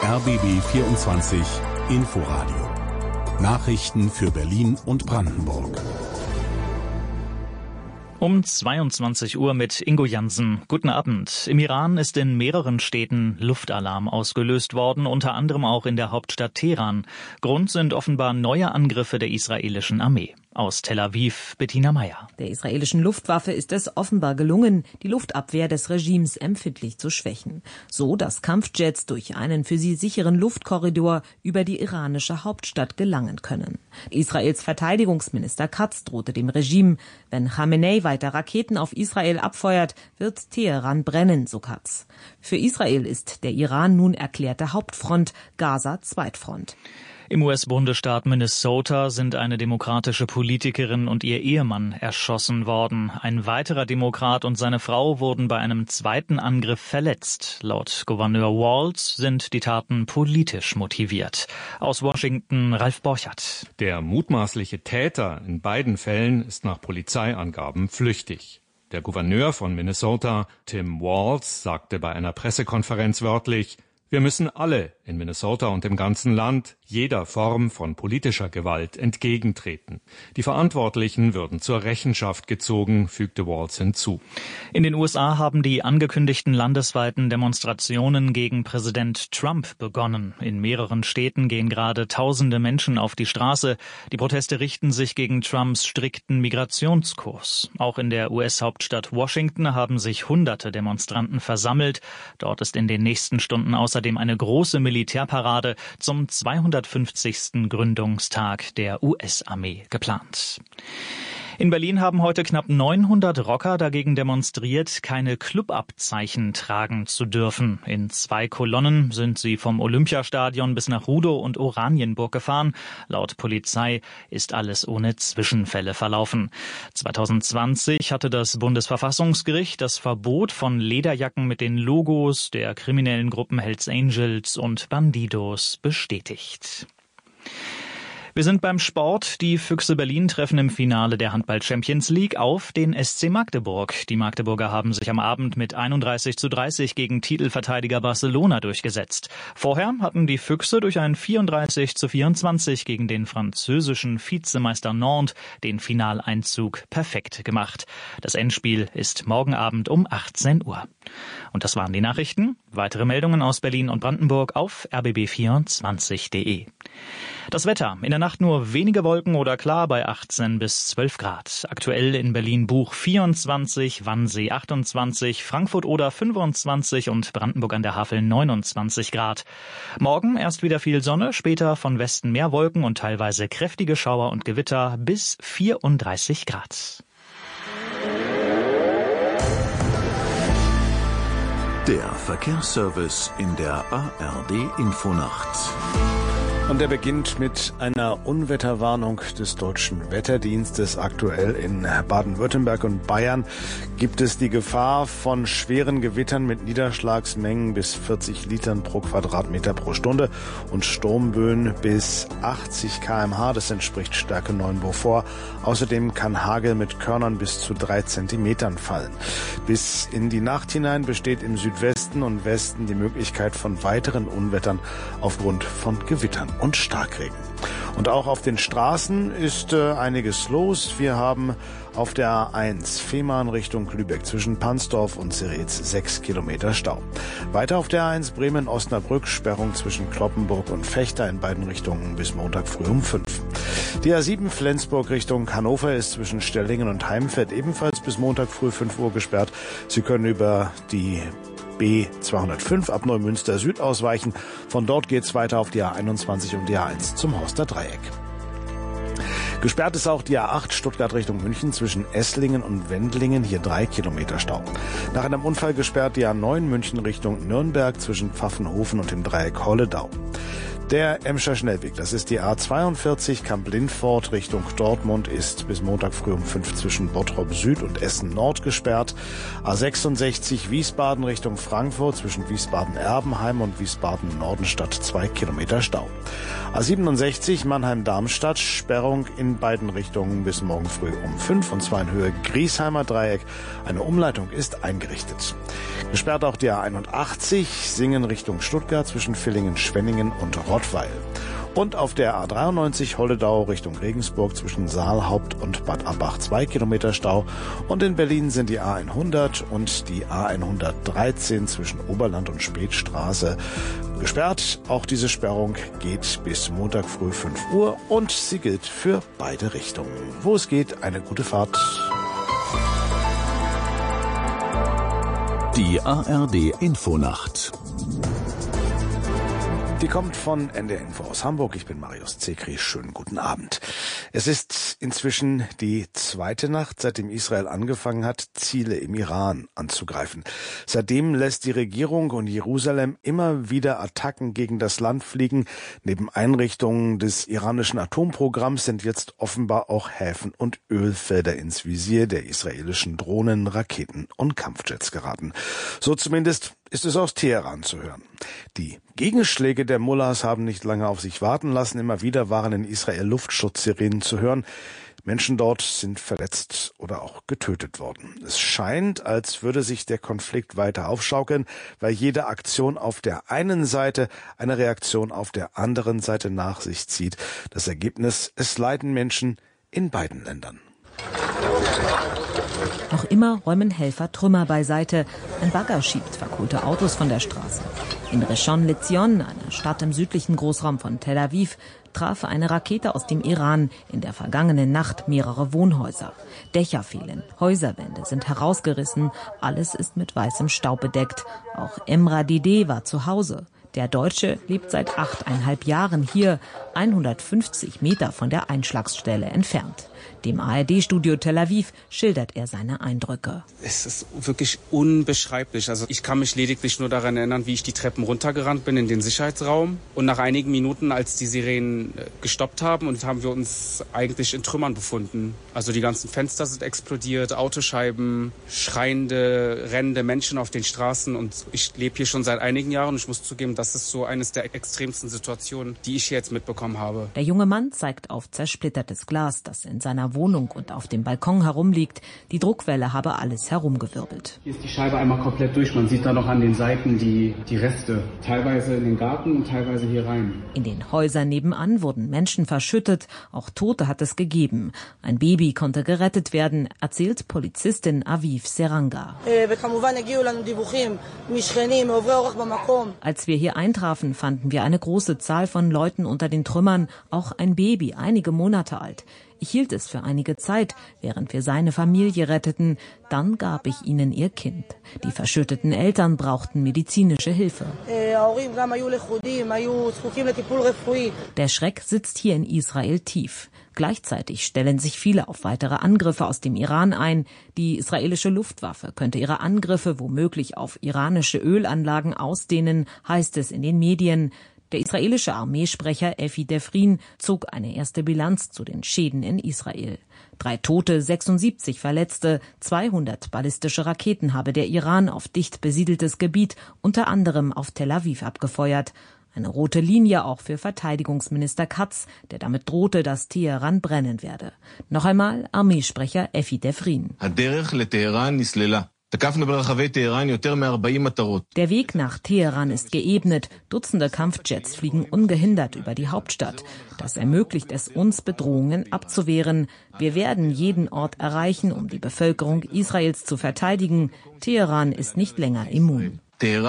RBB 24 Inforadio. Nachrichten für Berlin und Brandenburg. Um 22 Uhr mit Ingo Jansen. Guten Abend. Im Iran ist in mehreren Städten Luftalarm ausgelöst worden, unter anderem auch in der Hauptstadt Teheran. Grund sind offenbar neue Angriffe der israelischen Armee. Aus Tel Aviv, Bettina Meyer. Der israelischen Luftwaffe ist es offenbar gelungen, die Luftabwehr des Regimes empfindlich zu schwächen. So, dass Kampfjets durch einen für sie sicheren Luftkorridor über die iranische Hauptstadt gelangen können. Israels Verteidigungsminister Katz drohte dem Regime, wenn Khamenei weiter Raketen auf Israel abfeuert, wird Teheran brennen, so Katz. Für Israel ist der Iran nun erklärte Hauptfront, Gaza Zweitfront. Im US-Bundesstaat Minnesota sind eine demokratische Politikerin und ihr Ehemann erschossen worden. Ein weiterer Demokrat und seine Frau wurden bei einem zweiten Angriff verletzt. Laut Gouverneur Walz sind die Taten politisch motiviert. Aus Washington Ralf Borchert. Der mutmaßliche Täter in beiden Fällen ist nach Polizeiangaben flüchtig. Der Gouverneur von Minnesota, Tim Walz, sagte bei einer Pressekonferenz wörtlich: Wir müssen alle in Minnesota und im ganzen Land jeder Form von politischer Gewalt entgegentreten. Die Verantwortlichen würden zur Rechenschaft gezogen, fügte Walz hinzu. In den USA haben die angekündigten landesweiten Demonstrationen gegen Präsident Trump begonnen. In mehreren Städten gehen gerade Tausende Menschen auf die Straße. Die Proteste richten sich gegen Trumps strikten Migrationskurs. Auch in der US-Hauptstadt Washington haben sich Hunderte Demonstranten versammelt. Dort ist in den nächsten Stunden außerdem eine große Militärparade zum 250. Gründungstag der US-Armee geplant. In Berlin haben heute knapp 900 Rocker dagegen demonstriert, keine Clubabzeichen tragen zu dürfen. In 2 Kolonnen sind sie vom Olympiastadion bis nach Rudow und Oranienburg gefahren. Laut Polizei ist alles ohne Zwischenfälle verlaufen. 2020 hatte das Bundesverfassungsgericht das Verbot von Lederjacken mit den Logos der kriminellen Gruppen Hells Angels und Bandidos bestätigt. Wir sind beim Sport. Die Füchse Berlin treffen im Finale der Handball-Champions League auf den SC Magdeburg. Die Magdeburger haben sich am Abend mit 31:30 gegen Titelverteidiger Barcelona durchgesetzt. Vorher hatten die Füchse durch ein 34:24 gegen den französischen Vizemeister Nantes den Finaleinzug perfekt gemacht. Das Endspiel ist morgen Abend um 18 Uhr. Und das waren die Nachrichten. Weitere Meldungen aus Berlin und Brandenburg auf rbb24.de. Das Wetter. In der Nacht nur wenige Wolken oder klar bei 18 bis 12 Grad. Aktuell in Berlin-Buch 24, Wannsee 28, Frankfurt oder 25 und Brandenburg an der Havel 29 Grad. Morgen erst wieder viel Sonne, später von Westen mehr Wolken und teilweise kräftige Schauer und Gewitter bis 34 Grad. Der Verkehrsservice in der ARD Infonacht. Und der beginnt mit einer Unwetterwarnung des Deutschen Wetterdienstes. Aktuell in Baden-Württemberg und Bayern gibt es die Gefahr von schweren Gewittern mit Niederschlagsmengen bis 40 Litern pro Quadratmeter pro Stunde und Sturmböen bis 80 km/h. Das entspricht Stärke 9 Beaufort. Außerdem kann Hagel mit Körnern bis zu 3 Zentimetern fallen. Bis in die Nacht hinein besteht im Südwesten und Westen die Möglichkeit von weiteren Unwettern aufgrund von Gewittern und Starkregen. Und auch auf den Straßen ist einiges los. Wir haben auf der A1 Fehmarn Richtung Lübeck zwischen Pansdorf und Seretz 6 Kilometer Stau. Weiter auf der A1 Bremen-Osnabrück Sperrung zwischen Cloppenburg und Vechta in beiden Richtungen bis Montag früh um 5. Die A7 Flensburg Richtung Hannover ist zwischen Stellingen und Heimfeld ebenfalls bis Montag früh 5 Uhr gesperrt. Sie können über die B205 ab Neumünster Süd ausweichen. Von dort geht's weiter auf die A21 und die A1 zum Horster Dreieck. Gesperrt ist auch die A8 Stuttgart Richtung München zwischen Esslingen und Wendlingen, hier 3 Kilometer Stau. Nach einem Unfall gesperrt die A9 München Richtung Nürnberg zwischen Pfaffenhofen und dem Dreieck Holledau. Der Emscher Schnellweg, das ist die A42 Kamp-Lindfort Richtung Dortmund, ist bis Montag früh um 5 zwischen Bottrop Süd und Essen Nord gesperrt. A66 Wiesbaden Richtung Frankfurt zwischen Wiesbaden-Erbenheim und Wiesbaden-Nordenstadt 2 Kilometer Stau. A67 Mannheim-Darmstadt, Sperrung in in beiden Richtungen bis morgen früh um 5, und zwar in Höhe Griesheimer Dreieck. Eine Umleitung ist eingerichtet. Gesperrt auch die A81, Singen Richtung Stuttgart zwischen Villingen, Schwenningen und Rottweil. Und auf der A93 Holledau Richtung Regensburg zwischen Saalhaupt und Bad Abbach 2 Kilometer Stau. Und in Berlin sind die A100 und die A113 zwischen Oberland und Spätstraße gesperrt. Auch diese Sperrung geht bis Montag früh 5 Uhr und sie gilt für beide Richtungen. Wo es geht, eine gute Fahrt. Die ARD Infonacht. Die kommt von NDR Info aus Hamburg. Ich bin Marius Zekri. Schönen guten Abend. Es ist inzwischen die zweite Nacht, seitdem Israel angefangen hat, Ziele im Iran anzugreifen. Seitdem lässt die Regierung und Jerusalem immer wieder Attacken gegen das Land fliegen. Neben Einrichtungen des iranischen Atomprogramms sind jetzt offenbar auch Häfen und Ölfelder ins Visier der israelischen Drohnen, Raketen und Kampfjets geraten. So zumindest ist es aus Teheran zu hören. Die Gegenschläge der Mullahs haben nicht lange auf sich warten lassen. Immer wieder waren in Israel Luftschutzsirenen zu hören. Menschen dort sind verletzt oder auch getötet worden. Es scheint, als würde sich der Konflikt weiter aufschaukeln, weil jede Aktion auf der einen Seite eine Reaktion auf der anderen Seite nach sich zieht. Das Ergebnis: es leiden Menschen in beiden Ländern. Noch immer räumen Helfer Trümmer beiseite. Ein Bagger schiebt verkohlte Autos von der Straße. In Rishon LeZion, einer Stadt im südlichen Großraum von Tel Aviv, traf eine Rakete aus dem Iran in der vergangenen Nacht mehrere Wohnhäuser. Dächer fehlen, Häuserwände sind herausgerissen, alles ist mit weißem Staub bedeckt. Auch Emra Dede war zu Hause. Der Deutsche lebt seit 8,5 Jahren hier, 150 Meter von der Einschlagsstelle entfernt. Dem ARD-Studio Tel Aviv schildert er seine Eindrücke. Es ist wirklich unbeschreiblich. Also ich kann mich lediglich nur daran erinnern, wie ich die Treppen runtergerannt bin in den Sicherheitsraum. Und nach einigen Minuten, als die Sirenen gestoppt haben, und haben wir uns eigentlich in Trümmern befunden. Also die ganzen Fenster sind explodiert, Autoscheiben, schreiende, rennende Menschen auf den Straßen. Und ich lebe hier schon seit einigen Jahren und ich muss zugeben, das ist so eines der extremsten Situationen, die ich hier jetzt mitbekommen habe. Der junge Mann zeigt auf zersplittertes Glas, das in seiner Wohnung und auf dem Balkon herumliegt. Die Druckwelle habe alles herumgewirbelt. Hier ist die Scheibe einmal komplett durch. Man sieht da noch an den Seiten die Reste. Teilweise in den Garten und teilweise hier rein. In den Häusern nebenan wurden Menschen verschüttet. Auch Tote hat es gegeben. Ein Baby konnte gerettet werden, erzählt Polizistin Aviv Seranga. Als wir hier eintrafen, fanden wir eine große Zahl von Leuten unter den Trümmern, auch ein Baby, einige Monate alt. Ich hielt es für einige Zeit, während wir seine Familie retteten. Dann gab ich ihnen ihr Kind. Die verschütteten Eltern brauchten medizinische Hilfe. Der Schreck sitzt hier in Israel tief. Gleichzeitig stellen sich viele auf weitere Angriffe aus dem Iran ein. Die israelische Luftwaffe könnte ihre Angriffe womöglich auf iranische Ölanlagen ausdehnen, heißt es in den Medien. Der israelische Armeesprecher Effi Defrin zog eine erste Bilanz zu den Schäden in Israel. 3 Tote, 76 Verletzte, 200 ballistische Raketen habe der Iran auf dicht besiedeltes Gebiet, unter anderem auf Tel Aviv, abgefeuert. Eine rote Linie auch für Verteidigungsminister Katz, der damit drohte, dass Teheran brennen werde. Noch einmal Armeesprecher Effi Defrin. Der Weg nach Teheran ist geebnet. Dutzende Kampfjets fliegen ungehindert über die Hauptstadt. Das ermöglicht es uns, Bedrohungen abzuwehren. Wir werden jeden Ort erreichen, um die Bevölkerung Israels zu verteidigen. Teheran ist nicht länger immun.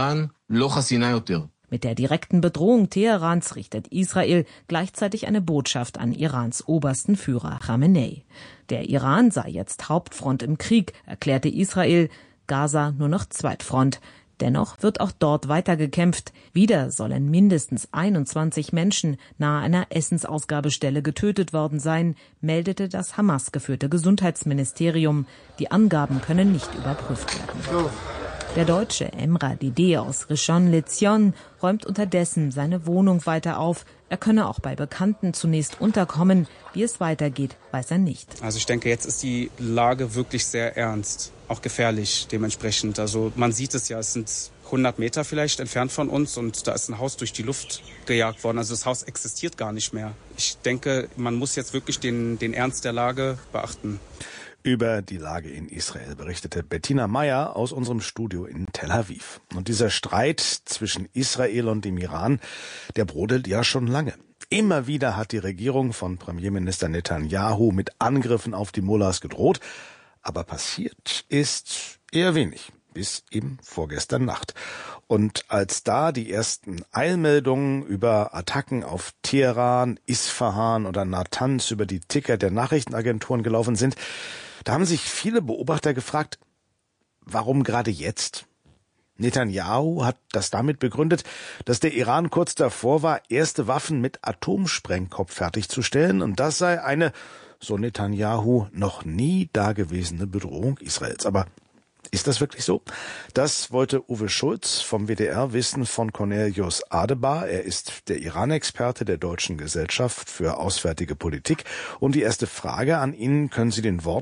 Mit der direkten Bedrohung Teherans richtet Israel gleichzeitig eine Botschaft an Irans obersten Führer Khamenei. Der Iran sei jetzt Hauptfront im Krieg, erklärte Israel. Gaza nur noch Zweitfront. Dennoch wird auch dort weiter gekämpft. Wieder sollen mindestens 21 Menschen nahe einer Essensausgabestelle getötet worden sein, meldete das Hamas-geführte Gesundheitsministerium. Die Angaben können nicht überprüft werden. Der Deutsche Emra Dede aus Rishon LeZion räumt unterdessen seine Wohnung weiter auf. Er könne auch bei Bekannten zunächst unterkommen. Wie es weitergeht, weiß er nicht. Also ich denke, jetzt ist die Lage wirklich sehr ernst, auch gefährlich dementsprechend. Also man sieht es ja, es sind 100 Meter vielleicht entfernt von uns und da ist ein Haus durch die Luft gejagt worden. Also das Haus existiert gar nicht mehr. Ich denke, man muss jetzt wirklich den Ernst der Lage beachten. Über die Lage in Israel berichtete Bettina Meyer aus unserem Studio in Tel Aviv. Und dieser Streit zwischen Israel und dem Iran, der brodelt ja schon lange. Immer wieder hat die Regierung von Premierminister Netanyahu mit Angriffen auf die Mullahs gedroht. Aber passiert ist eher wenig. Bis eben vorgestern Nacht. Und als da die ersten Eilmeldungen über Attacken auf Teheran, Isfahan oder Natanz über die Ticker der Nachrichtenagenturen gelaufen sind, da haben sich viele Beobachter gefragt, warum gerade jetzt? Netanyahu hat das damit begründet, dass der Iran kurz davor war, erste Waffen mit Atomsprengkopf fertigzustellen, und das sei eine, so Netanyahu, noch nie dagewesene Bedrohung Israels. Aber ist das wirklich so? Das wollte Uwe Schulz vom WDR wissen von Cornelius Adebar. Er ist der Iran-Experte der Deutschen Gesellschaft für Auswärtige Politik. Und die erste Frage an ihn: Können Sie den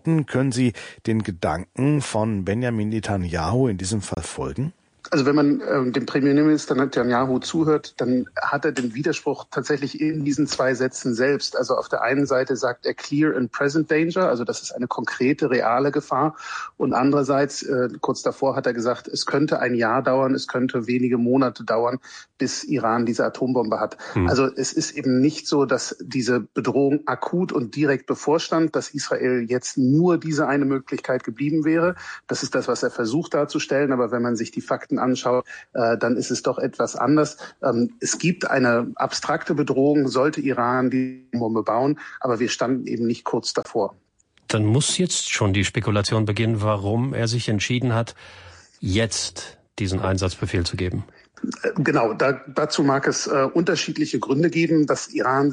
Gedanken von Benjamin Netanyahu in diesem Fall folgen? Also wenn man dem Premierminister Netanyahu zuhört, dann hat er den Widerspruch tatsächlich in diesen zwei Sätzen selbst. Also auf der einen Seite sagt er clear and present danger, also das ist eine konkrete, reale Gefahr. Und andererseits, kurz davor hat er gesagt, es könnte ein Jahr dauern, es könnte wenige Monate dauern, bis Iran diese Atombombe hat. Also es ist eben nicht so, dass diese Bedrohung akut und direkt bevorstand, dass Israel jetzt nur diese eine Möglichkeit geblieben wäre. Das ist das, was er versucht darzustellen. Aber wenn man sich die Fakten anschaut, dann ist es doch etwas anders. Es gibt eine abstrakte Bedrohung, sollte Iran die Bombe bauen, aber wir standen eben nicht kurz davor. Dann muss jetzt schon die Spekulation beginnen, warum er sich entschieden hat, jetzt diesen Einsatzbefehl zu geben. Genau, dazu mag es unterschiedliche Gründe geben, dass Israel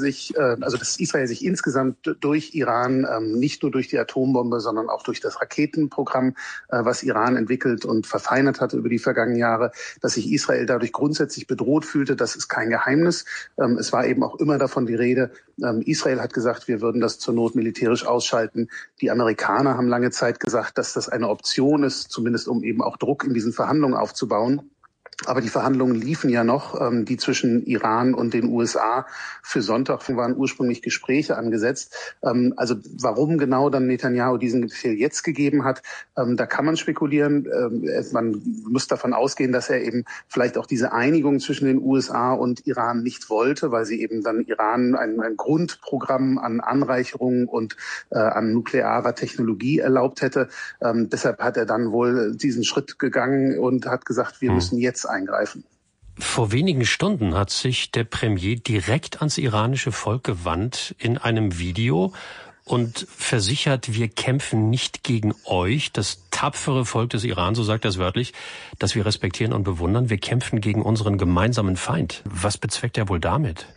sich insgesamt durch Iran, nicht nur durch die Atombombe, sondern auch durch das Raketenprogramm, was Iran entwickelt und verfeinert hat über die vergangenen Jahre, dass sich Israel dadurch grundsätzlich bedroht fühlte. Das ist kein Geheimnis. Es war eben auch immer davon die Rede. Israel hat gesagt, wir würden das zur Not militärisch ausschalten. Die Amerikaner haben lange Zeit gesagt, dass das eine Option ist, zumindest um eben auch Druck in diesen Verhandlungen aufzubauen. Aber die Verhandlungen liefen ja noch, die zwischen Iran und den USA. Für Sonntag waren ursprünglich Gespräche angesetzt. Also warum genau dann Netanyahu diesen Befehl jetzt gegeben hat, da kann man spekulieren. Man muss davon ausgehen, dass er eben vielleicht auch diese Einigung zwischen den USA und Iran nicht wollte, weil sie eben dann Iran ein Grundprogramm an Anreicherung und an nuklearer Technologie erlaubt hätte. Deshalb hat er dann wohl diesen Schritt gegangen und hat gesagt, wir müssen jetzt eingreifen. Vor wenigen Stunden hat sich der Premier direkt ans iranische Volk gewandt in einem Video und versichert, wir kämpfen nicht gegen euch, das tapfere Volk des Iran, so sagt er es wörtlich, das wir respektieren und bewundern. Wir kämpfen gegen unseren gemeinsamen Feind. Was bezweckt er wohl damit?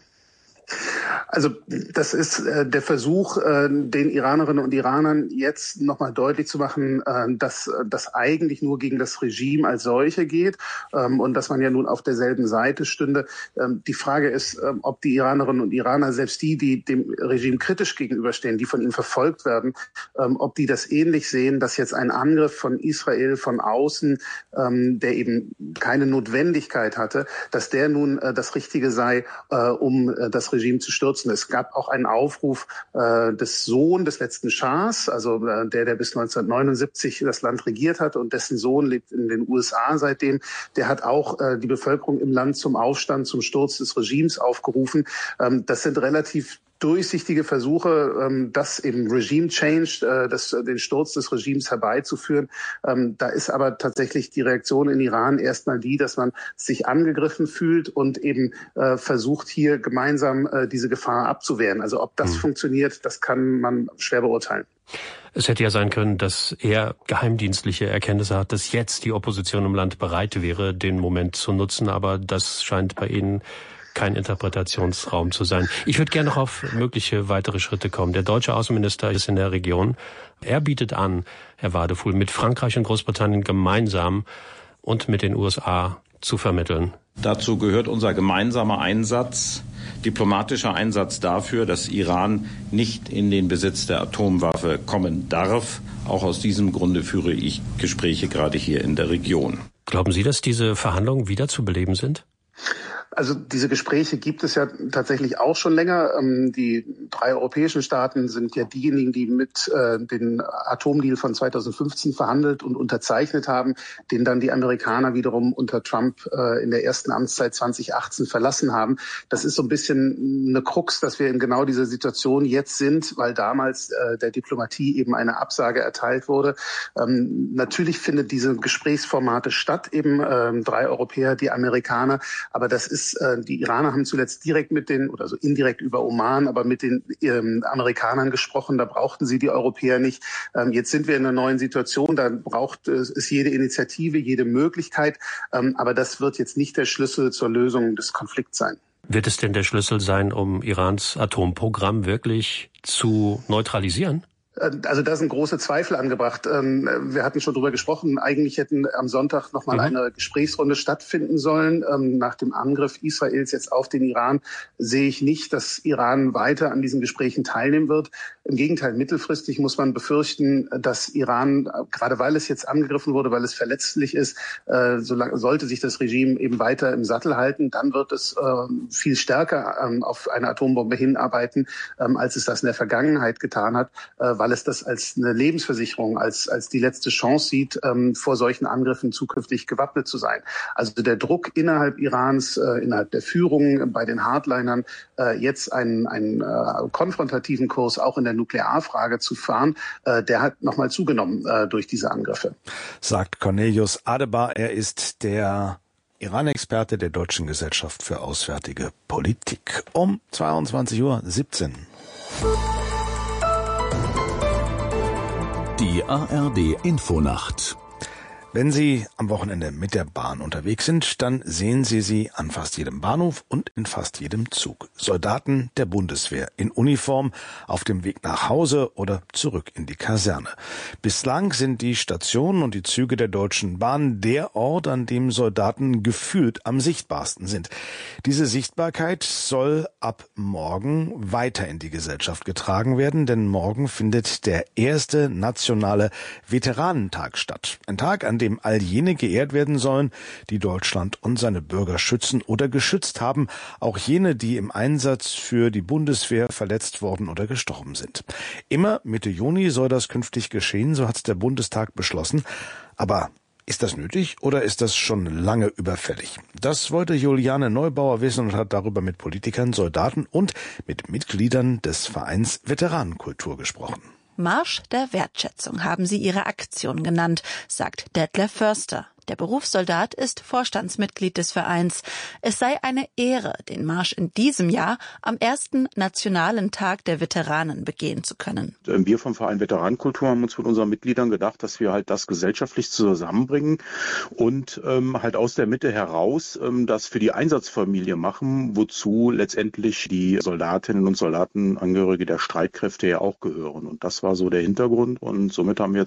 Also das ist der Versuch, den Iranerinnen und Iranern jetzt nochmal deutlich zu machen, dass das eigentlich nur gegen das Regime als solche geht und dass man ja nun auf derselben Seite stünde. Die Frage ist, ob die Iranerinnen und Iraner, selbst die dem Regime kritisch gegenüberstehen, die von ihm verfolgt werden, ob die das ähnlich sehen, dass jetzt ein Angriff von Israel von außen, der eben keine Notwendigkeit hatte, dass der nun das Richtige sei, um das Regime zu stürzen. Es gab auch einen Aufruf des Sohns des letzten Schahs, also der bis 1979 das Land regiert hat und dessen Sohn lebt in den USA seitdem. Der hat auch die Bevölkerung im Land zum Aufstand, zum Sturz des Regimes aufgerufen. Das sind relativ durchsichtige Versuche, das eben Regime Change, den Sturz des Regimes herbeizuführen. Da ist aber tatsächlich die Reaktion in Iran erstmal die, dass man sich angegriffen fühlt und eben versucht, hier gemeinsam diese Gefahr abzuwehren. Also ob das funktioniert, das kann man schwer beurteilen. Es hätte ja sein können, dass er geheimdienstliche Erkenntnisse hat, dass jetzt die Opposition im Land bereit wäre, den Moment zu nutzen. Aber das scheint bei Ihnen kein Interpretationsraum zu sein. Ich würde gerne noch auf mögliche weitere Schritte kommen. Der deutsche Außenminister ist in der Region. Er bietet an, Herr Wadefuhl, mit Frankreich und Großbritannien gemeinsam und mit den USA zu vermitteln. Dazu gehört unser gemeinsamer Einsatz, diplomatischer Einsatz dafür, dass Iran nicht in den Besitz der Atomwaffe kommen darf. Auch aus diesem Grunde führe ich Gespräche gerade hier in der Region. Glauben Sie, dass diese Verhandlungen wieder zu beleben sind? Also diese Gespräche gibt es ja tatsächlich auch schon länger. Die 3 europäischen Staaten sind ja diejenigen, die mit den Atomdeal von 2015 verhandelt und unterzeichnet haben, den dann die Amerikaner wiederum unter Trump in der ersten Amtszeit 2018 verlassen haben. Das ist so ein bisschen eine Krux, dass wir in genau dieser Situation jetzt sind, weil damals der Diplomatie eben eine Absage erteilt wurde. Natürlich findet diese Gesprächsformate statt, eben 3 Europäer, die Amerikaner, aber das ist die Iraner haben zuletzt direkt mit den, oder so indirekt über Oman, aber mit den Amerikanern gesprochen. Da brauchten sie die Europäer nicht. Jetzt sind wir in einer neuen Situation. Da braucht es jede Initiative, jede Möglichkeit. Aber das wird jetzt nicht der Schlüssel zur Lösung des Konflikts sein. Wird es denn der Schlüssel sein, um Irans Atomprogramm wirklich zu neutralisieren? Also da sind große Zweifel angebracht. Wir hatten schon drüber gesprochen. Eigentlich hätten am Sonntag noch mal eine Gesprächsrunde stattfinden sollen. Nach dem Angriff Israels jetzt auf den Iran sehe ich nicht, dass Iran weiter an diesen Gesprächen teilnehmen wird. Im Gegenteil, mittelfristig muss man befürchten, dass Iran, gerade weil es jetzt angegriffen wurde, weil es verletzlich ist, sollte sich das Regime eben weiter im Sattel halten, dann wird es viel stärker auf eine Atombombe hinarbeiten, als es das in der Vergangenheit getan hat, weil es das als eine Lebensversicherung, als die letzte Chance sieht, vor solchen Angriffen zukünftig gewappnet zu sein. Also der Druck innerhalb Irans, innerhalb der Führung, bei den Hardlinern, jetzt einen konfrontativen Kurs auch in der Nuklearfrage zu fahren, der hat nochmal zugenommen durch diese Angriffe. Sagt Cornelius Adebar, er ist der Iran-Experte der Deutschen Gesellschaft für Auswärtige Politik. Um 22:17 Uhr. Die ARD Infonacht. Wenn Sie am Wochenende mit der Bahn unterwegs sind, dann sehen Sie sie an fast jedem Bahnhof und in fast jedem Zug. Soldaten der Bundeswehr in Uniform auf dem Weg nach Hause oder zurück in die Kaserne. Bislang sind die Stationen und die Züge der Deutschen Bahn der Ort, an dem Soldaten gefühlt am sichtbarsten sind. Diese Sichtbarkeit soll ab morgen weiter in die Gesellschaft getragen werden, denn morgen findet der erste nationale Veteranentag statt. Ein Tag, an dem all jene geehrt werden sollen, die Deutschland und seine Bürger schützen oder geschützt haben, auch jene, die im Einsatz für die Bundeswehr verletzt worden oder gestorben sind. Immer Mitte Juni soll das künftig geschehen, so hat der Bundestag beschlossen. Aber ist das nötig oder ist das schon lange überfällig? Das wollte Juliane Neubauer wissen und hat darüber mit Politikern, Soldaten und mit Mitgliedern des Vereins Veteranenkultur gesprochen. Marsch der Wertschätzung haben sie ihre Aktion genannt, sagt Detlef Förster. Der Berufssoldat ist Vorstandsmitglied des Vereins. Es sei eine Ehre, den Marsch in diesem Jahr am ersten Nationalen Tag der Veteranen begehen zu können. Wir vom Verein Veteranenkultur haben uns mit unseren Mitgliedern gedacht, dass wir halt das gesellschaftlich zusammenbringen und halt aus der Mitte heraus das für die Einsatzfamilie machen, wozu letztendlich die Soldatinnen und Soldaten, Angehörige der Streitkräfte ja auch gehören. Und das war so der Hintergrund und somit haben wir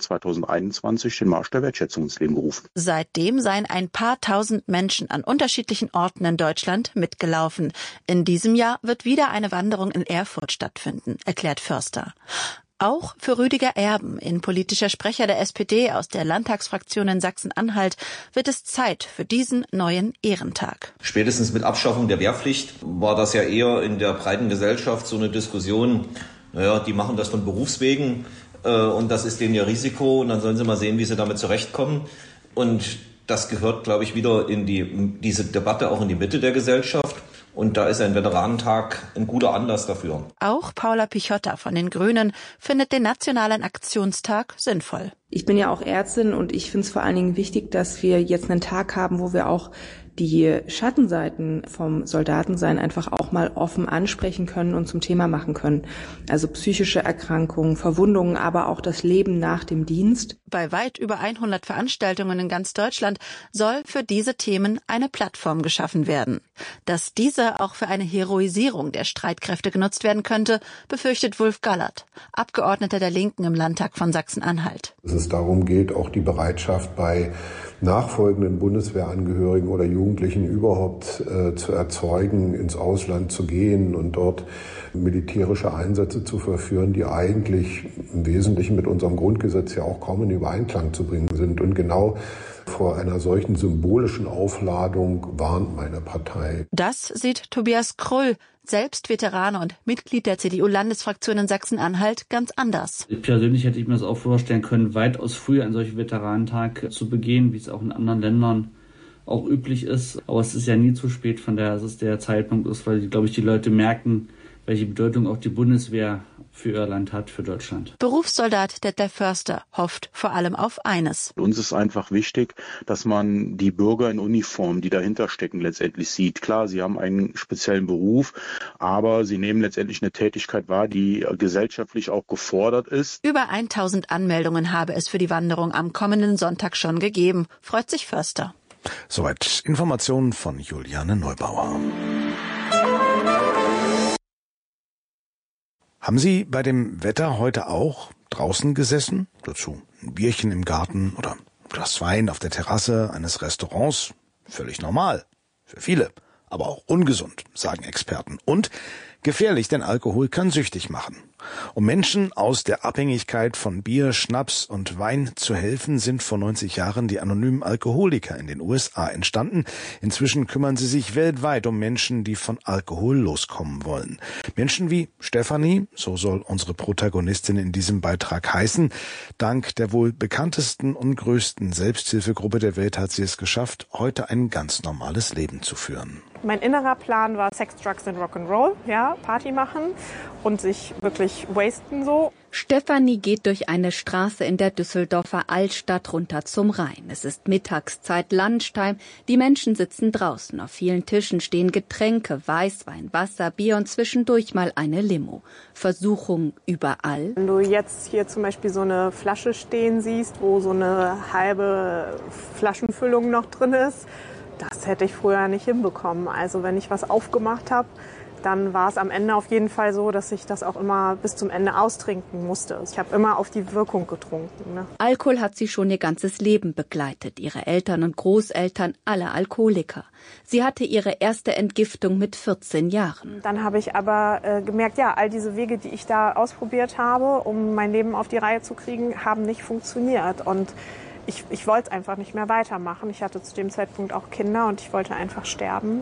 2021 den Marsch der Wertschätzung ins Leben gerufen. Seitdem seien ein paar tausend Menschen an unterschiedlichen Orten in Deutschland mitgelaufen. In diesem Jahr wird wieder eine Wanderung in Erfurt stattfinden, erklärt Förster. Auch für Rüdiger Erben, innenpolitischer Sprecher der SPD aus der Landtagsfraktion in Sachsen-Anhalt, wird es Zeit für diesen neuen Ehrentag. Spätestens mit Abschaffung der Wehrpflicht war das ja eher in der breiten Gesellschaft so eine Diskussion, die machen das von Berufswegen und das ist denen ihr Risiko und dann sollen sie mal sehen, wie sie damit zurechtkommen. Und das gehört, glaube ich, wieder in diese Debatte auch in die Mitte der Gesellschaft. Und da ist ein Veteranentag ein guter Anlass dafür. Auch Paula Pichotta von den Grünen findet den Nationalen Aktionstag sinnvoll. Ich bin ja auch Ärztin und ich finde es vor allen Dingen wichtig, dass wir jetzt einen Tag haben, wo wir auch die Schattenseiten vom Soldatensein einfach auch mal offen ansprechen können und zum Thema machen können. Also psychische Erkrankungen, Verwundungen, aber auch das Leben nach dem Dienst. Bei weit über 100 Veranstaltungen in ganz Deutschland soll für diese Themen eine Plattform geschaffen werden. Dass diese auch für eine Heroisierung der Streitkräfte genutzt werden könnte, befürchtet Wulf Gallert, Abgeordneter der Linken im Landtag von Sachsen-Anhalt. Dass es darum geht, auch die Bereitschaft bei nachfolgenden Bundeswehrangehörigen oder Jugendlichen überhaupt zu erzeugen, ins Ausland zu gehen und dort militärische Einsätze zu verführen, die eigentlich im Wesentlichen mit unserem Grundgesetz ja auch kaum in Übereinklang zu bringen sind. Und genau vor einer solchen symbolischen Aufladung warnt meine Partei. Das sieht Tobias Kröll, selbst Veteran und Mitglied der CDU-Landesfraktion in Sachsen-Anhalt, ganz anders. Persönlich hätte ich mir das auch vorstellen können, weitaus früher einen solchen Veteranentag zu begehen, wie es auch in anderen Ländern auch üblich ist. Aber es ist ja nie zu spät, von daher, dass es der Zeitpunkt ist, weil, glaube ich, die Leute merken, welche Bedeutung auch die Bundeswehr für ihr Land hat, für Deutschland. Berufssoldat Detlef Förster hofft vor allem auf eines. Uns ist einfach wichtig, dass man die Bürger in Uniform, die dahinter stecken, letztendlich sieht. Klar, sie haben einen speziellen Beruf, aber sie nehmen letztendlich eine Tätigkeit wahr, die gesellschaftlich auch gefordert ist. Über 1000 Anmeldungen habe es für die Wanderung am kommenden Sonntag schon gegeben, freut sich Förster. Soweit Informationen von Juliane Neubauer. Haben Sie bei dem Wetter heute auch draußen gesessen? Dazu ein Bierchen im Garten oder ein Glas Wein auf der Terrasse eines Restaurants? Völlig normal. Für viele. Aber auch ungesund, sagen Experten. Und gefährlich, denn Alkohol kann süchtig machen. Um Menschen aus der Abhängigkeit von Bier, Schnaps und Wein zu helfen, sind vor 90 Jahren die anonymen Alkoholiker in den USA entstanden. Inzwischen kümmern sie sich weltweit um Menschen, die von Alkohol loskommen wollen. Menschen wie Stefanie, so soll unsere Protagonistin in diesem Beitrag heißen. Dank der wohl bekanntesten und größten Selbsthilfegruppe der Welt hat sie es geschafft, heute ein ganz normales Leben zu führen. Mein innerer Plan war Sex, Drugs and Rock'n'Roll, ja, Party machen und sich wirklich wasten so. Stefanie geht durch eine Straße in der Düsseldorfer Altstadt runter zum Rhein. Es ist Mittagszeit, Lunchtime. Die Menschen sitzen draußen. Auf vielen Tischen stehen Getränke, Weißwein, Wasser, Bier und zwischendurch mal eine Limo. Versuchung überall. Wenn du jetzt hier zum Beispiel so eine Flasche stehen siehst, wo so eine halbe Flaschenfüllung noch drin ist, das hätte ich früher nicht hinbekommen. Also wenn ich was aufgemacht habe, dann war es am Ende auf jeden Fall so, dass ich das auch immer bis zum Ende austrinken musste. Ich habe immer auf die Wirkung getrunken. Ne? Alkohol hat sie schon ihr ganzes Leben begleitet. Ihre Eltern und Großeltern, alle Alkoholiker. Sie hatte ihre erste Entgiftung mit 14 Jahren. Dann habe ich aber gemerkt, ja, all diese Wege, die ich da ausprobiert habe, um mein Leben auf die Reihe zu kriegen, haben nicht funktioniert. Und ich wollte es einfach nicht mehr weitermachen. Ich hatte zu dem Zeitpunkt auch Kinder und ich wollte einfach sterben.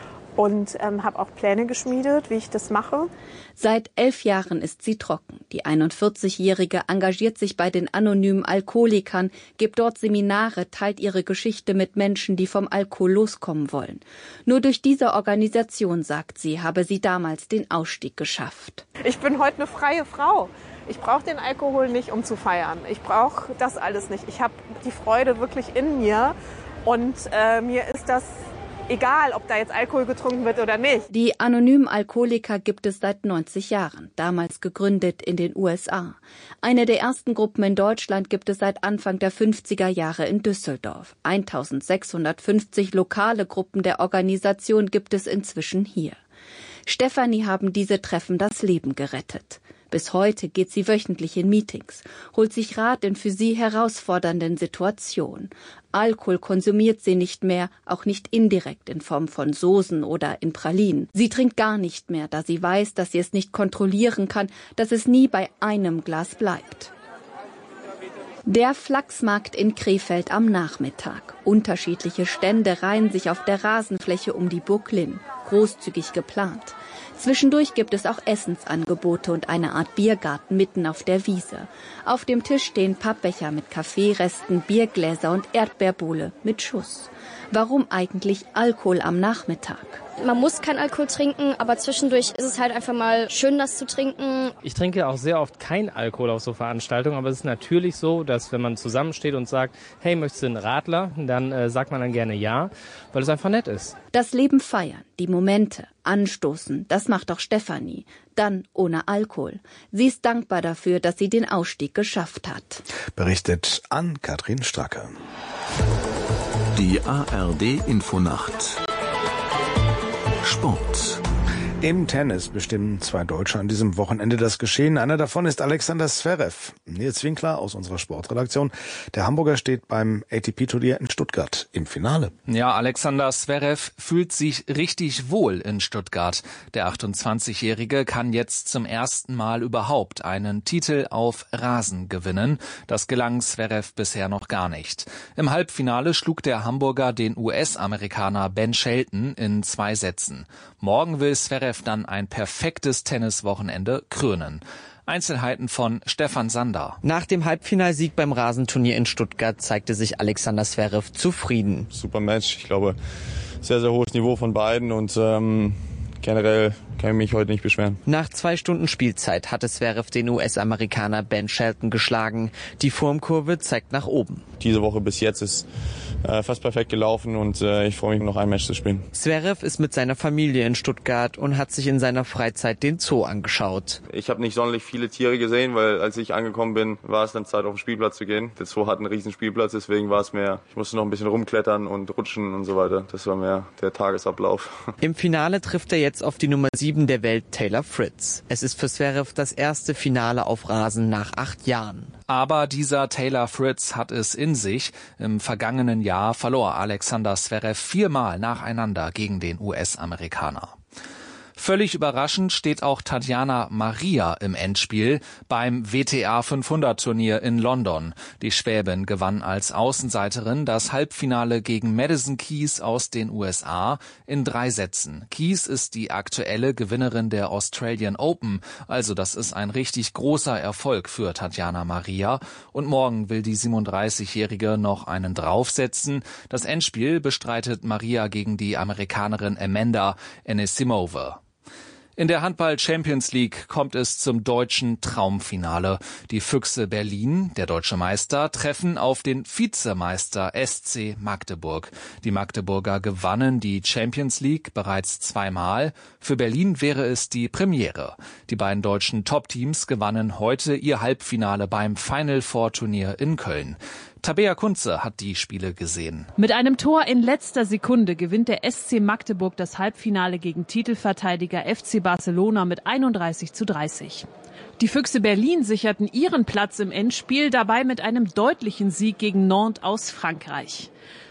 Und habe auch Pläne geschmiedet, wie ich das mache. Seit 11 Jahren ist sie trocken. Die 41-Jährige engagiert sich bei den anonymen Alkoholikern, gibt dort Seminare, teilt ihre Geschichte mit Menschen, die vom Alkohol loskommen wollen. Nur durch diese Organisation, sagt sie, habe sie damals den Ausstieg geschafft. Ich bin heute eine freie Frau. Ich brauche den Alkohol nicht, um zu feiern. Ich brauche das alles nicht. Ich habe die Freude wirklich in mir und mir ist das egal, ob da jetzt Alkohol getrunken wird oder nicht. Die anonymen Alkoholiker gibt es seit 90 Jahren, damals gegründet in den USA. Eine der ersten Gruppen in Deutschland gibt es seit Anfang der 50er Jahre in Düsseldorf. 1650 lokale Gruppen der Organisation gibt es inzwischen hier. Stefanie haben diese Treffen das Leben gerettet. Bis heute geht sie wöchentlich in Meetings, holt sich Rat in für sie herausfordernden Situationen. Alkohol konsumiert sie nicht mehr, auch nicht indirekt in Form von Soßen oder in Pralinen. Sie trinkt gar nicht mehr, da sie weiß, dass sie es nicht kontrollieren kann, dass es nie bei einem Glas bleibt. Der Flachsmarkt in Krefeld am Nachmittag. Unterschiedliche Stände reihen sich auf der Rasenfläche um die Burg Linn. Großzügig geplant. Zwischendurch gibt es auch Essensangebote und eine Art Biergarten mitten auf der Wiese. Auf dem Tisch stehen Pappbecher mit Kaffeeresten, Biergläser und Erdbeerbowle mit Schuss. Warum eigentlich Alkohol am Nachmittag? Man muss kein Alkohol trinken, aber zwischendurch ist es halt einfach mal schön, das zu trinken. Ich trinke auch sehr oft kein Alkohol auf so Veranstaltungen, aber es ist natürlich so, dass wenn man zusammensteht und sagt, hey, möchtest du einen Radler? Dann sagt man dann gerne ja, weil es einfach nett ist. Das Leben feiern, die Momente, anstoßen, das macht auch Stefanie. Dann ohne Alkohol. Sie ist dankbar dafür, dass sie den Ausstieg geschafft hat. Berichtet Ann-Kathrin Stracke. Die ARD Infonacht. Sport. Im Tennis bestimmen 2 Deutsche an diesem Wochenende das Geschehen. Einer davon ist Alexander Zverev. Nils Winkler aus unserer Sportredaktion. Der Hamburger steht beim ATP-Turnier in Stuttgart im Finale. Ja, Alexander Zverev fühlt sich richtig wohl in Stuttgart. Der 28-Jährige kann jetzt zum ersten Mal überhaupt einen Titel auf Rasen gewinnen. Das gelang Zverev bisher noch gar nicht. Im Halbfinale schlug der Hamburger den US-Amerikaner Ben Shelton in 2 Sätzen. Morgen will Zverev dann ein perfektes Tenniswochenende krönen. Einzelheiten von Stefan Sander. Nach dem Halbfinalsieg beim Rasenturnier in Stuttgart zeigte sich Alexander Zverev zufrieden. Super Match, ich glaube, sehr, sehr hohes Niveau von beiden und generell kann ich mich heute nicht beschweren. Nach 2 Stunden Spielzeit hatte Zverev den US-Amerikaner Ben Shelton geschlagen. Die Formkurve zeigt nach oben. Diese Woche bis jetzt ist fast perfekt gelaufen und ich freue mich, noch ein Match zu spielen. Zverev ist mit seiner Familie in Stuttgart und hat sich in seiner Freizeit den Zoo angeschaut. Ich habe nicht sonderlich viele Tiere gesehen, weil als ich angekommen bin, war es dann Zeit, auf den Spielplatz zu gehen. Der Zoo hat einen riesen Spielplatz, deswegen war es mehr, ich musste noch ein bisschen rumklettern und rutschen und so weiter. Das war mehr der Tagesablauf. Im Finale trifft er jetzt auf die Nummer 7 der Welt, Taylor Fritz. Es ist für Zverev das erste Finale auf Rasen nach 8 Jahren. Aber dieser Taylor Fritz hat es in sich. Im vergangenen Jahr verlor Alexander Zverev 4-mal nacheinander gegen den US-Amerikaner. Völlig überraschend steht auch Tatjana Maria im Endspiel beim WTA 500 Turnier in London. Die Schwäbin gewann als Außenseiterin das Halbfinale gegen Madison Keys aus den USA in 3 Sätzen. Keys ist die aktuelle Gewinnerin der Australian Open, also das ist ein richtig großer Erfolg für Tatjana Maria. Und morgen will die 37-Jährige noch einen draufsetzen. Das Endspiel bestreitet Maria gegen die Amerikanerin Amanda Anisimova. In der Handball-Champions League kommt es zum deutschen Traumfinale. Die Füchse Berlin, der deutsche Meister, treffen auf den Vizemeister SC Magdeburg. Die Magdeburger gewannen die Champions League bereits 2-mal. Für Berlin wäre es die Premiere. Die beiden deutschen Top-Teams gewannen heute ihr Halbfinale beim Final Four Turnier in Köln. Tabea Kunze hat die Spiele gesehen. Mit einem Tor in letzter Sekunde gewinnt der SC Magdeburg das Halbfinale gegen Titelverteidiger FC Barcelona mit 31:30. Die Füchse Berlin sicherten ihren Platz im Endspiel, dabei mit einem deutlichen Sieg gegen Nantes aus Frankreich.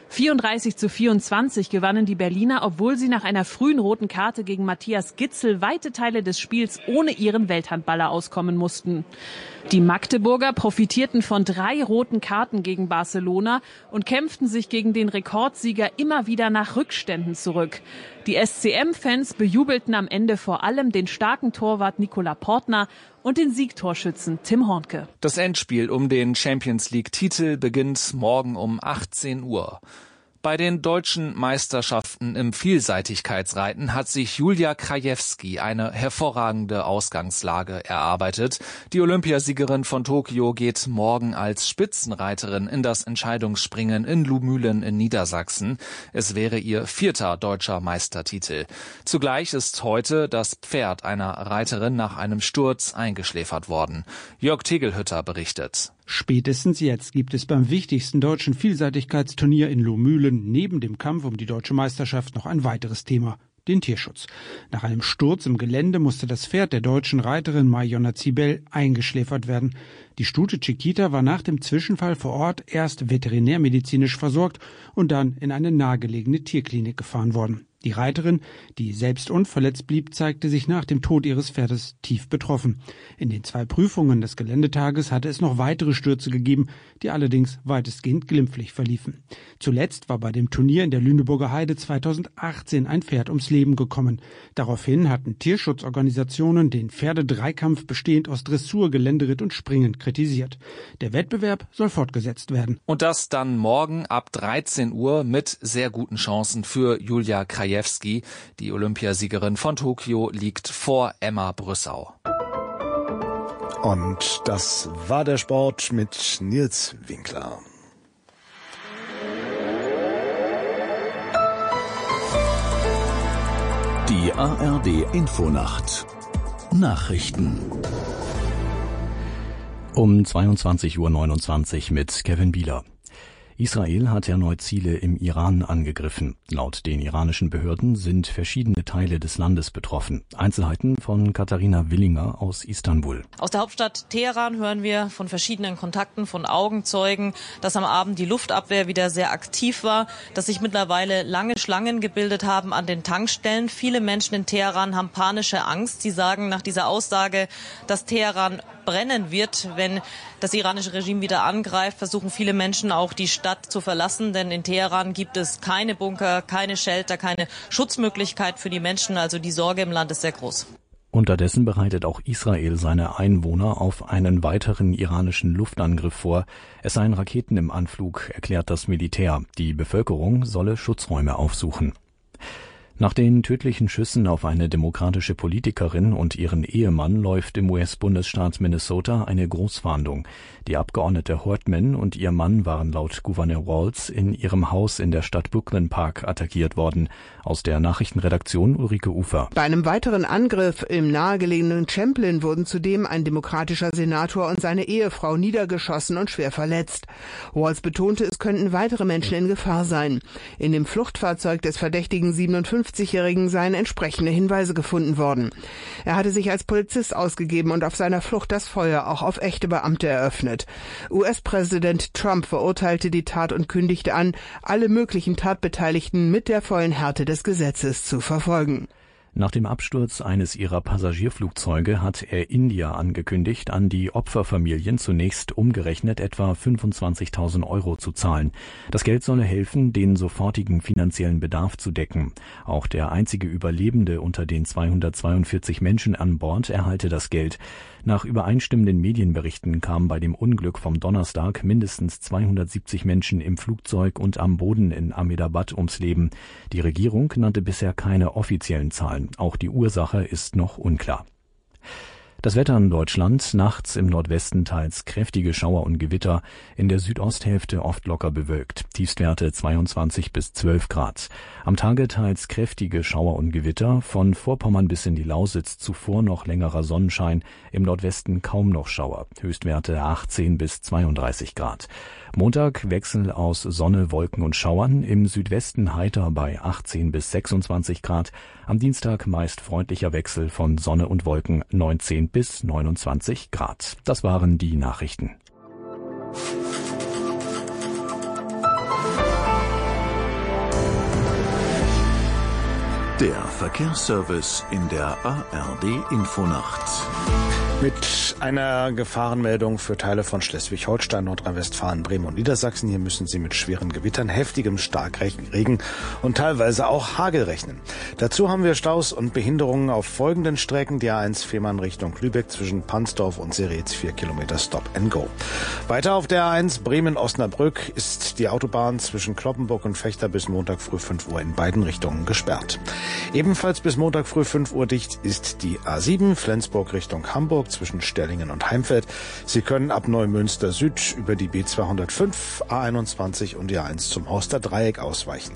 34:24 gewannen die Berliner, obwohl sie nach einer frühen roten Karte gegen Matthias Gitzel weite Teile des Spiels ohne ihren Welthandballer auskommen mussten. Die Magdeburger profitierten von 3 roten Karten gegen Barcelona und kämpften sich gegen den Rekordsieger immer wieder nach Rückständen zurück. Die SCM-Fans bejubelten am Ende vor allem den starken Torwart Nikola Portner und den Siegtorschützen Tim Hornke. Das Endspiel um den Champions-League-Titel beginnt morgen um 18 Uhr. Bei den deutschen Meisterschaften im Vielseitigkeitsreiten hat sich Julia Krajewski eine hervorragende Ausgangslage erarbeitet. Die Olympiasiegerin von Tokio geht morgen als Spitzenreiterin in das Entscheidungsspringen in Lumülen in Niedersachsen. Es wäre ihr 4. deutscher Meistertitel. Zugleich ist heute das Pferd einer Reiterin nach einem Sturz eingeschläfert worden. Jörg Tegelhütter berichtet. Spätestens jetzt gibt es beim wichtigsten deutschen Vielseitigkeitsturnier in Lohmühlen neben dem Kampf um die deutsche Meisterschaft noch ein weiteres Thema, den Tierschutz. Nach einem Sturz im Gelände musste das Pferd der deutschen Reiterin Marionna Zibel eingeschläfert werden. Die Stute Chiquita war nach dem Zwischenfall vor Ort erst veterinärmedizinisch versorgt und dann in eine nahegelegene Tierklinik gefahren worden. Die Reiterin, die selbst unverletzt blieb, zeigte sich nach dem Tod ihres Pferdes tief betroffen. In den 2 Prüfungen des Geländetages hatte es noch weitere Stürze gegeben, die allerdings weitestgehend glimpflich verliefen. Zuletzt war bei dem Turnier in der Lüneburger Heide 2018 ein Pferd ums Leben gekommen. Daraufhin hatten Tierschutzorganisationen den Pferdedreikampf bestehend aus Dressur, Geländeritt und Springen kritisiert. Der Wettbewerb soll fortgesetzt werden. Und das dann morgen ab 13 Uhr mit sehr guten Chancen für Julia Krajewski. Die Olympiasiegerin von Tokio liegt vor Emma Brüssau. Und das war der Sport mit Nils Winkler. Die ARD Infonacht Nachrichten um 22:29 Uhr mit Kevin Bieler. Israel hat erneut Ziele im Iran angegriffen. Laut den iranischen Behörden sind verschiedene Teile des Landes betroffen. Einzelheiten von Katharina Willinger aus Istanbul. Aus der Hauptstadt Teheran hören wir von verschiedenen Kontakten, von Augenzeugen, dass am Abend die Luftabwehr wieder sehr aktiv war, dass sich mittlerweile lange Schlangen gebildet haben an den Tankstellen. Viele Menschen in Teheran haben panische Angst. Sie sagen nach dieser Aussage, dass Teheran brennen wird, wenn das iranische Regime wieder angreift, versuchen viele Menschen auch die Stadt zu verlassen, denn in Teheran gibt es keine Bunker, keine Shelter, keine Schutzmöglichkeit für die Menschen, also die Sorge im Land ist sehr groß. Unterdessen bereitet auch Israel seine Einwohner auf einen weiteren iranischen Luftangriff vor. Es seien Raketen im Anflug, erklärt das Militär. Die Bevölkerung solle Schutzräume aufsuchen. Nach den tödlichen Schüssen auf eine demokratische Politikerin und ihren Ehemann läuft im US-Bundesstaat Minnesota eine Großfahndung. Die Abgeordnete Hortman und ihr Mann waren laut Gouverneur Walz in ihrem Haus in der Stadt Brooklyn Park attackiert worden. Aus der Nachrichtenredaktion Ulrike Ufer. Bei einem weiteren Angriff im nahegelegenen Champlin wurden zudem ein demokratischer Senator und seine Ehefrau niedergeschossen und schwer verletzt. Walz betonte, es könnten weitere Menschen in Gefahr sein. In dem Fluchtfahrzeug des verdächtigen 57-Jährigen seien entsprechende Hinweise gefunden worden. Er hatte sich als Polizist ausgegeben und auf seiner Flucht das Feuer auch auf echte Beamte eröffnet. US-Präsident Trump verurteilte die Tat und kündigte an, alle möglichen Tatbeteiligten mit der vollen Härte des Gesetzes zu verfolgen. Nach dem Absturz eines ihrer Passagierflugzeuge hat Air India angekündigt, an die Opferfamilien zunächst umgerechnet etwa 25.000 € zu zahlen. Das Geld solle helfen, den sofortigen finanziellen Bedarf zu decken. Auch der einzige Überlebende unter den 242 Menschen an Bord erhalte das Geld. Nach übereinstimmenden Medienberichten kamen bei dem Unglück vom Donnerstag mindestens 270 Menschen im Flugzeug und am Boden in Ahmedabad ums Leben. Die Regierung nannte bisher keine offiziellen Zahlen. Auch die Ursache ist noch unklar. Das Wetter in Deutschland, nachts im Nordwesten teils kräftige Schauer und Gewitter, in der Südosthälfte oft locker bewölkt, Tiefstwerte 22 bis 12 Grad. Am Tage teils kräftige Schauer und Gewitter, von Vorpommern bis in die Lausitz zuvor noch längerer Sonnenschein, im Nordwesten kaum noch Schauer, Höchstwerte 18 bis 32 Grad. Montag Wechsel aus Sonne, Wolken und Schauern, im Südwesten heiter bei 18 bis 26 Grad, am Dienstag meist freundlicher Wechsel von Sonne und Wolken 19 bis 29 Grad. Das waren die Nachrichten. Der Verkehrsservice in der ARD Infonacht. Mit einer Gefahrenmeldung für Teile von Schleswig-Holstein, Nordrhein-Westfalen, Bremen und Niedersachsen. Hier müssen Sie mit schweren Gewittern, heftigem Starkregen und teilweise auch Hagel rechnen. Dazu haben wir Staus und Behinderungen auf folgenden Strecken. Die A1 Fehmarn Richtung Lübeck zwischen Pansdorf und Seretz 4 Kilometer Stop and Go. Weiter auf der A1 Bremen-Osnabrück ist die Autobahn zwischen Cloppenburg und Vechta bis Montag früh 5 Uhr in beiden Richtungen gesperrt. Ebenfalls bis Montag früh 5 Uhr dicht ist die A7 Flensburg Richtung Hamburg zwischen Stellingen und Heimfeld. Sie können ab Neumünster Süd über die B205, A21 und die A1 zum Horster Dreieck ausweichen.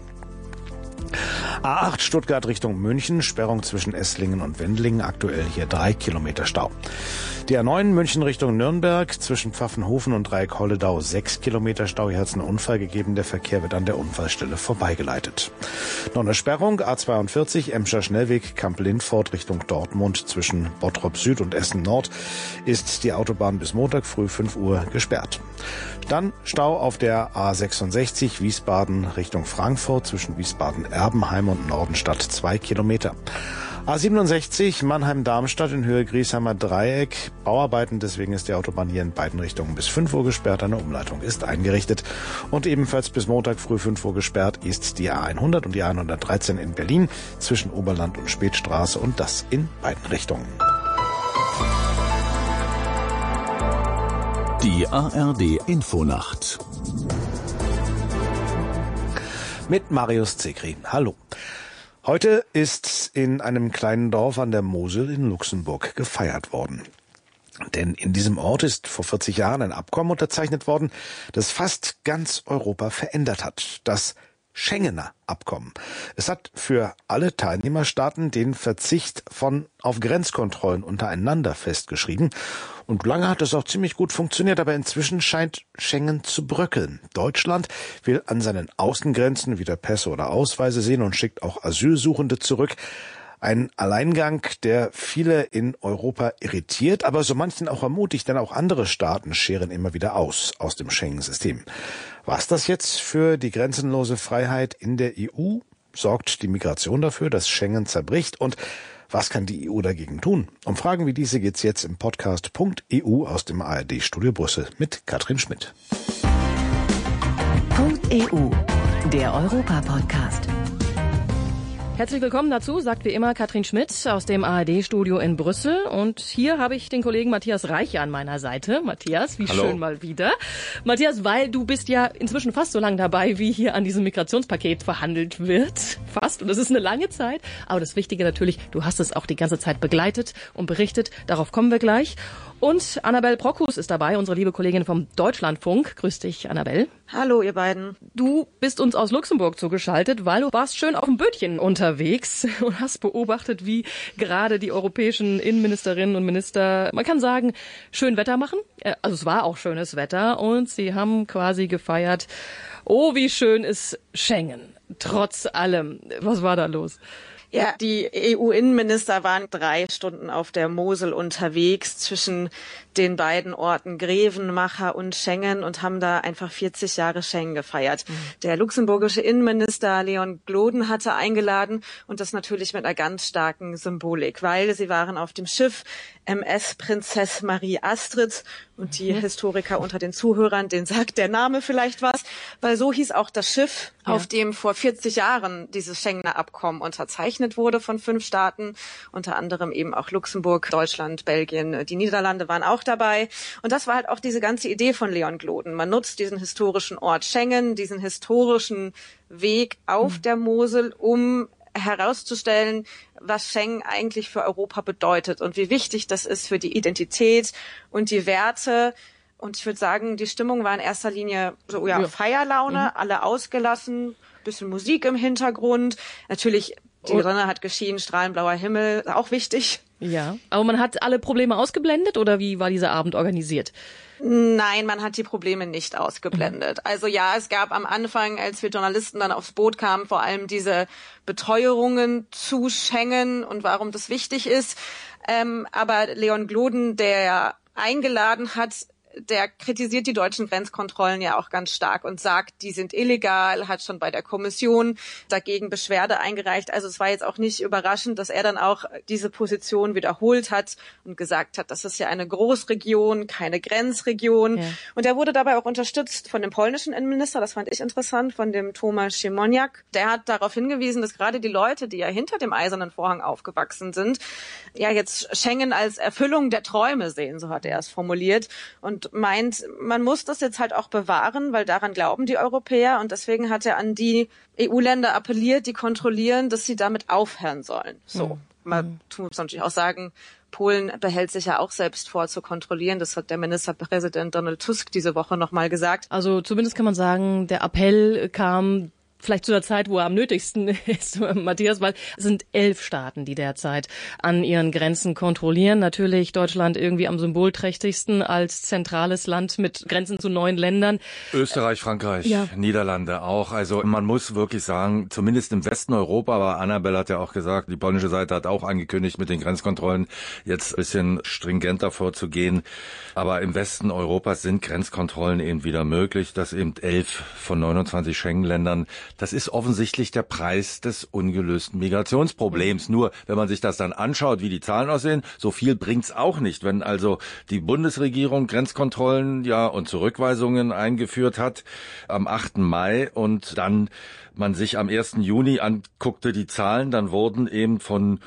A8 Stuttgart Richtung München, Sperrung zwischen Esslingen und Wendlingen, aktuell hier 3 Kilometer Stau. Die A9 München Richtung Nürnberg, zwischen Pfaffenhofen und Dreieck-Holledau 6 Kilometer Stau. Hier hat es einen Unfall gegeben, der Verkehr wird an der Unfallstelle vorbeigeleitet. Noch eine Sperrung, A42 Emscher Schnellweg, Kamp-Lindfort Richtung Dortmund, zwischen Bottrop Süd und Essen Nord ist die Autobahn bis Montag früh 5 Uhr gesperrt. Dann Stau auf der A66 Wiesbaden Richtung Frankfurt, zwischen Wiesbaden-Erbenheim und Nordenstadt 2 Kilometer. A67 Mannheim-Darmstadt in Höhe Griesheimer Dreieck. Bauarbeiten, deswegen ist die Autobahn hier in beiden Richtungen bis 5 Uhr gesperrt. Eine Umleitung ist eingerichtet. Und ebenfalls bis Montag früh 5 Uhr gesperrt ist die A100 und die A113 in Berlin zwischen Oberland und Spätstraße, und das in beiden Richtungen. Die ARD Infonacht Mit Marius Zekri. Hallo. Heute ist in einem kleinen Dorf an der Mosel in Luxemburg gefeiert worden. Denn in diesem Ort ist vor 40 Jahren ein Abkommen unterzeichnet worden, das fast ganz Europa verändert hat. Das Schengener Abkommen. Es hat für alle Teilnehmerstaaten den Verzicht auf Grenzkontrollen untereinander festgeschrieben. Und lange hat es auch ziemlich gut funktioniert, aber inzwischen scheint Schengen zu bröckeln. Deutschland will an seinen Außengrenzen wieder Pässe oder Ausweise sehen und schickt auch Asylsuchende zurück. Ein Alleingang, der viele in Europa irritiert, aber so manchen auch ermutigt, denn auch andere Staaten scheren immer wieder aus dem Schengen-System. Was das jetzt für die grenzenlose Freiheit in der EU? Sorgt die Migration dafür, dass Schengen zerbricht? Und was kann die EU dagegen tun? Um Fragen wie diese geht's jetzt im Podcast .eu aus dem ARD-Studio Brüssel mit Katrin Schmidt. .eu, der Europa-Podcast. Herzlich willkommen dazu, sagt wie immer Katrin Schmidt aus dem ARD-Studio in Brüssel. Und hier habe ich den Kollegen Matthias Reiche an meiner Seite. Matthias, wie Hallo. Schön mal wieder. Matthias, weil du bist ja inzwischen fast so lange dabei, wie hier an diesem Migrationspaket verhandelt wird. Fast. Und das ist eine lange Zeit. Aber das Wichtige natürlich, du hast es auch die ganze Zeit begleitet und berichtet. Darauf kommen wir gleich. Und Annabel Brockhus ist dabei, unsere liebe Kollegin vom Deutschlandfunk. Grüß dich, Annabel. Hallo, ihr beiden. Du bist uns aus Luxemburg zugeschaltet, weil du warst schön auf dem Bötchen unterwegs und hast beobachtet, wie gerade die europäischen Innenministerinnen und Minister, man kann sagen, schön Wetter machen. Also es war auch schönes Wetter und sie haben quasi gefeiert, oh, wie schön ist Schengen. Trotz allem. Was war da los? Ja, die EU-Innenminister waren 3 Stunden auf der Mosel unterwegs zwischen den beiden Orten Grevenmacher und Schengen und haben da einfach 40 Jahre Schengen gefeiert. Der luxemburgische Innenminister Leon Gloden hatte eingeladen und das natürlich mit einer ganz starken Symbolik, weil sie waren auf dem Schiff MS Prinzess Marie Astrid und die Historiker unter den Zuhörern, denen sagt der Name vielleicht was, weil so hieß auch das Schiff, auf dem vor 40 Jahren dieses Schengener Abkommen unterzeichnet wurde von 5 Staaten, unter anderem eben auch Luxemburg, Deutschland, Belgien, die Niederlande waren auch dabei. Und das war halt auch diese ganze Idee von Leon Gloden. Man nutzt diesen historischen Ort Schengen, diesen historischen Weg auf der Mosel, um herauszustellen, was Schengen eigentlich für Europa bedeutet und wie wichtig das ist für die Identität und die Werte. Und ich würde sagen, die Stimmung war in erster Linie so Feierlaune, alle ausgelassen, bisschen Musik im Hintergrund. Natürlich, die Sonne hat geschienen, strahlend blauer Himmel, auch wichtig. Ja, aber man hat alle Probleme ausgeblendet oder wie war dieser Abend organisiert? Nein, man hat die Probleme nicht ausgeblendet. Also ja, es gab am Anfang, als wir Journalisten dann aufs Boot kamen, vor allem diese Beteuerungen zu Schengen und warum das wichtig ist. Aber Leon Gloden, der eingeladen hat, der kritisiert die deutschen Grenzkontrollen ja auch ganz stark und sagt, die sind illegal, hat schon bei der Kommission dagegen Beschwerde eingereicht. Also es war jetzt auch nicht überraschend, dass er dann auch diese Position wiederholt hat und gesagt hat, das ist ja eine Großregion, keine Grenzregion. Ja. Und er wurde dabei auch unterstützt von dem polnischen Innenminister, das fand ich interessant, von dem Tomasz Siemoniak. Der hat darauf hingewiesen, dass gerade die Leute, die ja hinter dem Eisernen Vorhang aufgewachsen sind, ja jetzt Schengen als Erfüllung der Träume sehen, so hat er es formuliert. Und meint, man muss das jetzt halt auch bewahren, weil daran glauben die Europäer. Und deswegen hat er an die EU-Länder appelliert, die kontrollieren, dass sie damit aufhören sollen. So, man muss natürlich auch sagen, Polen behält sich ja auch selbst vor zu kontrollieren. Das hat der Ministerpräsident Donald Tusk diese Woche nochmal gesagt. Also zumindest kann man sagen, der Appell kam vielleicht zu der Zeit, wo er am nötigsten ist, Matthias, weil es sind 11 Staaten, die derzeit an ihren Grenzen kontrollieren. Natürlich Deutschland irgendwie am symbolträchtigsten als zentrales Land mit Grenzen zu 9 Ländern. Österreich, Frankreich, Niederlande auch. Also man muss wirklich sagen, zumindest im Westen Europa, aber Annabel hat ja auch gesagt, die polnische Seite hat auch angekündigt, mit den Grenzkontrollen jetzt ein bisschen stringenter vorzugehen. Aber im Westen Europas sind Grenzkontrollen eben wieder möglich, dass eben 11 von 29 Schengen-Ländern. Das ist offensichtlich der Preis des ungelösten Migrationsproblems. Nur, wenn man sich das dann anschaut, wie die Zahlen aussehen, so viel bringt's auch nicht. Wenn also die Bundesregierung Grenzkontrollen und Zurückweisungen eingeführt hat am 8. Mai und dann man sich am 1. Juni anguckte die Zahlen, dann wurden eben von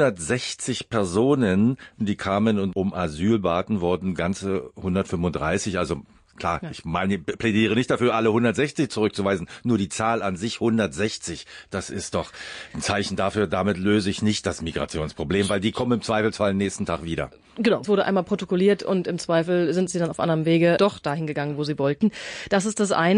160 Personen, die kamen und um Asyl baten, wurden ganze 135, also klar, ich plädiere nicht dafür, alle 160 zurückzuweisen. Nur die Zahl an sich 160, das ist doch ein Zeichen dafür, damit löse ich nicht das Migrationsproblem, weil die kommen im Zweifelsfall nächsten Tag wieder. Genau, es wurde einmal protokolliert und im Zweifel sind sie dann auf anderem Wege doch dahin gegangen, wo sie wollten. Das ist das eine.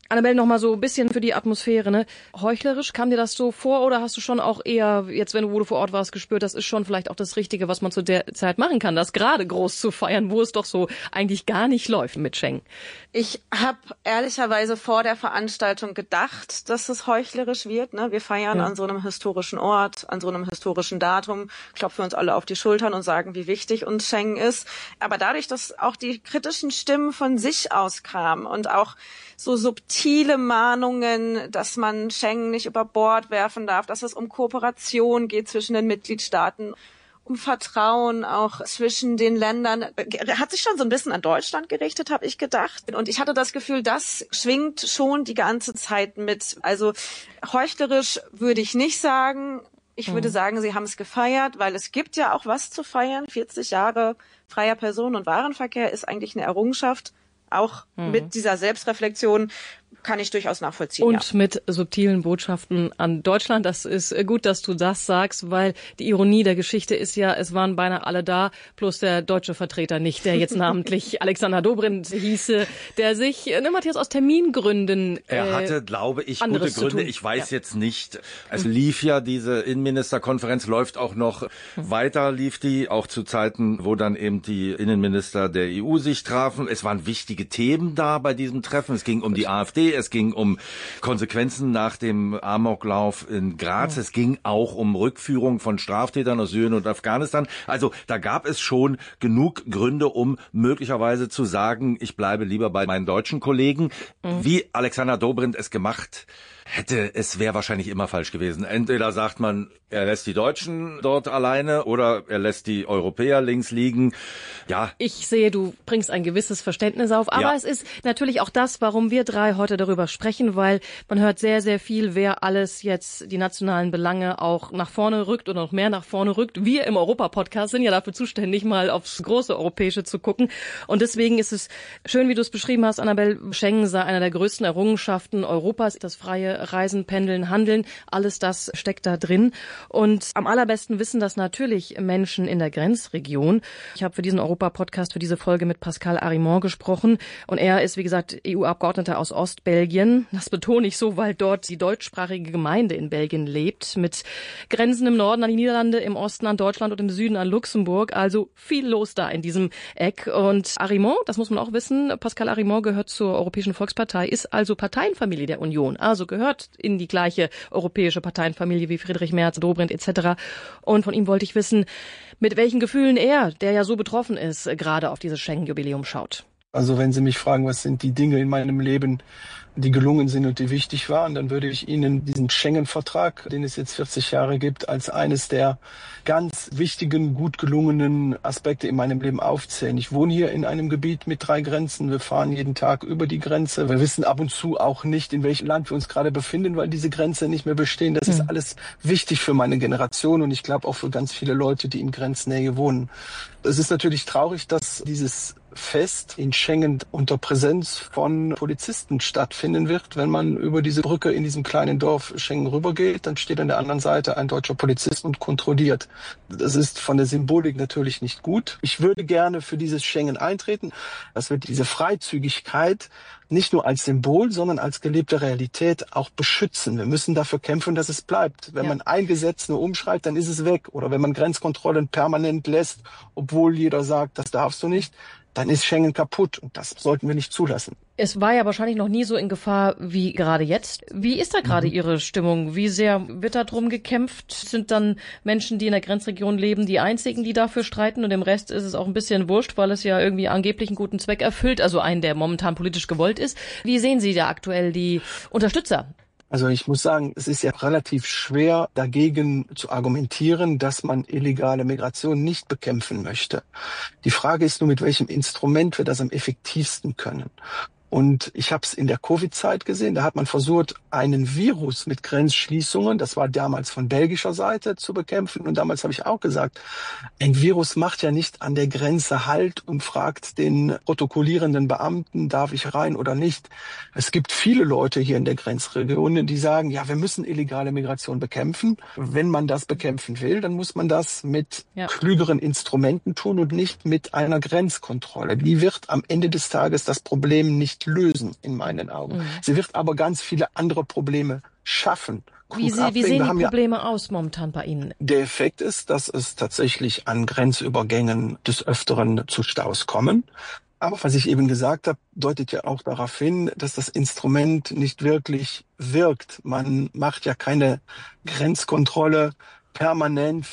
Annabelle, noch mal so ein bisschen für die Atmosphäre, ne? Heuchlerisch, kam dir das so vor oder hast du schon auch eher, jetzt wo du vor Ort warst, gespürt, das ist schon vielleicht auch das Richtige, was man zu der Zeit machen kann, das gerade groß zu feiern, wo es doch so eigentlich gar nicht läuft mit Schengen? Ich habe ehrlicherweise vor der Veranstaltung gedacht, dass es heuchlerisch wird. Ne? Wir feiern an so einem historischen Ort, an so einem historischen Datum, klopfen uns alle auf die Schultern und sagen, wie wichtig uns Schengen ist. Aber dadurch, dass auch die kritischen Stimmen von sich aus kamen und auch so subtile Mahnungen, dass man Schengen nicht über Bord werfen darf, dass es um Kooperation geht zwischen den Mitgliedstaaten, um Vertrauen auch zwischen den Ländern. Hat sich schon so ein bisschen an Deutschland gerichtet, habe ich gedacht. Und ich hatte das Gefühl, das schwingt schon die ganze Zeit mit. Also heuchlerisch würde ich nicht sagen. Ich würde sagen, sie haben es gefeiert, weil es gibt ja auch was zu feiern. 40 Jahre freier Personen- und Warenverkehr ist eigentlich eine Errungenschaft. Auch mit dieser Selbstreflexion kann ich durchaus nachvollziehen. Und mit subtilen Botschaften an Deutschland. Das ist gut, dass du das sagst, weil die Ironie der Geschichte ist ja, es waren beinahe alle da, bloß der deutsche Vertreter nicht, der jetzt namentlich Alexander Dobrindt hieße, der sich, Matthias, aus Termingründen er hatte, glaube ich, gute Gründe. Ich weiß jetzt nicht. Es lief ja, diese Innenministerkonferenz läuft auch noch weiter, lief die, auch zu Zeiten, wo dann eben die Innenminister der EU sich trafen. Es waren wichtige Themen da bei diesem Treffen. Es ging um die AfD, es ging um Konsequenzen nach dem Amoklauf in Graz. Es ging auch um Rückführung von Straftätern aus Syrien und Afghanistan. Also da gab es schon genug Gründe, um möglicherweise zu sagen, ich bleibe lieber bei meinen deutschen Kollegen. Wie Alexander Dobrindt es gemacht hätte, es wäre wahrscheinlich immer falsch gewesen. Entweder sagt man, er lässt die Deutschen dort alleine oder er lässt die Europäer links liegen. Ja. Ich sehe, du bringst ein gewisses Verständnis auf, aber es ist natürlich auch das, warum wir drei heute darüber sprechen, weil man hört sehr, sehr viel, wer alles jetzt die nationalen Belange auch nach vorne rückt oder noch mehr nach vorne rückt. Wir im Europa-Podcast sind ja dafür zuständig, mal aufs große Europäische zu gucken. Und deswegen ist es schön, wie du es beschrieben hast, Annabelle, Schengen sei einer der größten Errungenschaften Europas, das freie Reisen, Pendeln, Handeln, alles das steckt da drin. Und am allerbesten wissen das natürlich Menschen in der Grenzregion. Ich habe für diesen Europa-Podcast, für diese Folge mit Pascal Arimont gesprochen. Und er ist, wie gesagt, EU-Abgeordneter aus Ostbelgien. Das betone ich so, weil dort die deutschsprachige Gemeinde in Belgien lebt. Mit Grenzen im Norden an die Niederlande, im Osten an Deutschland und im Süden an Luxemburg. Also viel los da in diesem Eck. Und Arimont, das muss man auch wissen, Pascal Arimont gehört zur Europäischen Volkspartei, ist also Parteienfamilie der Union. Also gehört in die gleiche europäische Parteienfamilie wie Friedrich Merz, Dobrindt etc. Und von ihm wollte ich wissen, mit welchen Gefühlen er, der ja so betroffen ist, gerade auf dieses Schengen-Jubiläum schaut. Also wenn Sie mich fragen, was sind die Dinge in meinem Leben, die gelungen sind und die wichtig waren, dann würde ich Ihnen diesen Schengen-Vertrag, den es jetzt 40 Jahre gibt, als eines der ganz wichtigen, gut gelungenen Aspekte in meinem Leben aufzählen. Ich wohne hier in einem Gebiet mit 3 Grenzen. Wir fahren jeden Tag über die Grenze. Wir wissen ab und zu auch nicht, in welchem Land wir uns gerade befinden, weil diese Grenzen nicht mehr bestehen. Das ist alles wichtig für meine Generation und ich glaube auch für ganz viele Leute, die in Grenznähe wohnen. Es ist natürlich traurig, dass dieses Fest in Schengen unter Präsenz von Polizisten stattfinden wird. Wenn man über diese Brücke in diesem kleinen Dorf Schengen rübergeht, dann steht an der anderen Seite ein deutscher Polizist und kontrolliert. Das ist von der Symbolik natürlich nicht gut. Ich würde gerne für dieses Schengen eintreten. Das wird diese Freizügigkeit nicht nur als Symbol, sondern als gelebte Realität auch beschützen. Wir müssen dafür kämpfen, dass es bleibt. Wenn man ein Gesetz nur umschreibt, dann ist es weg. Oder wenn man Grenzkontrollen permanent lässt, obwohl jeder sagt, das darfst du nicht, dann ist Schengen kaputt und das sollten wir nicht zulassen. Es war ja wahrscheinlich noch nie so in Gefahr wie gerade jetzt. Wie ist da gerade Ihre Stimmung? Wie sehr wird da drum gekämpft? Sind dann Menschen, die in der Grenzregion leben, die einzigen, die dafür streiten und dem Rest ist es auch ein bisschen wurscht, weil es ja irgendwie angeblich einen guten Zweck erfüllt, also einen, der momentan politisch gewollt ist. Wie sehen Sie da aktuell die Unterstützer? Also ich muss sagen, es ist ja relativ schwer, dagegen zu argumentieren, dass man illegale Migration nicht bekämpfen möchte. Die Frage ist nur, mit welchem Instrument wir das am effektivsten können. Und ich habe es in der Covid-Zeit gesehen, da hat man versucht, einen Virus mit Grenzschließungen, das war damals von belgischer Seite, zu bekämpfen. Und damals habe ich auch gesagt, ein Virus macht ja nicht an der Grenze Halt und fragt den protokollierenden Beamten, darf ich rein oder nicht. Es gibt viele Leute hier in der Grenzregion, die sagen, ja, wir müssen illegale Migration bekämpfen. Wenn man das bekämpfen will, dann muss man das mit klügeren Instrumenten tun und nicht mit einer Grenzkontrolle. Die wird am Ende des Tages das Problem nicht nicht lösen, in meinen Augen. Sie wird aber ganz viele andere Probleme schaffen. Wie sehen die Probleme aus momentan bei Ihnen? Der Effekt ist, dass es tatsächlich an Grenzübergängen des Öfteren zu Staus kommen. Aber was ich eben gesagt habe, deutet ja auch darauf hin, dass das Instrument nicht wirklich wirkt. Man macht ja keine Grenzkontrolle permanent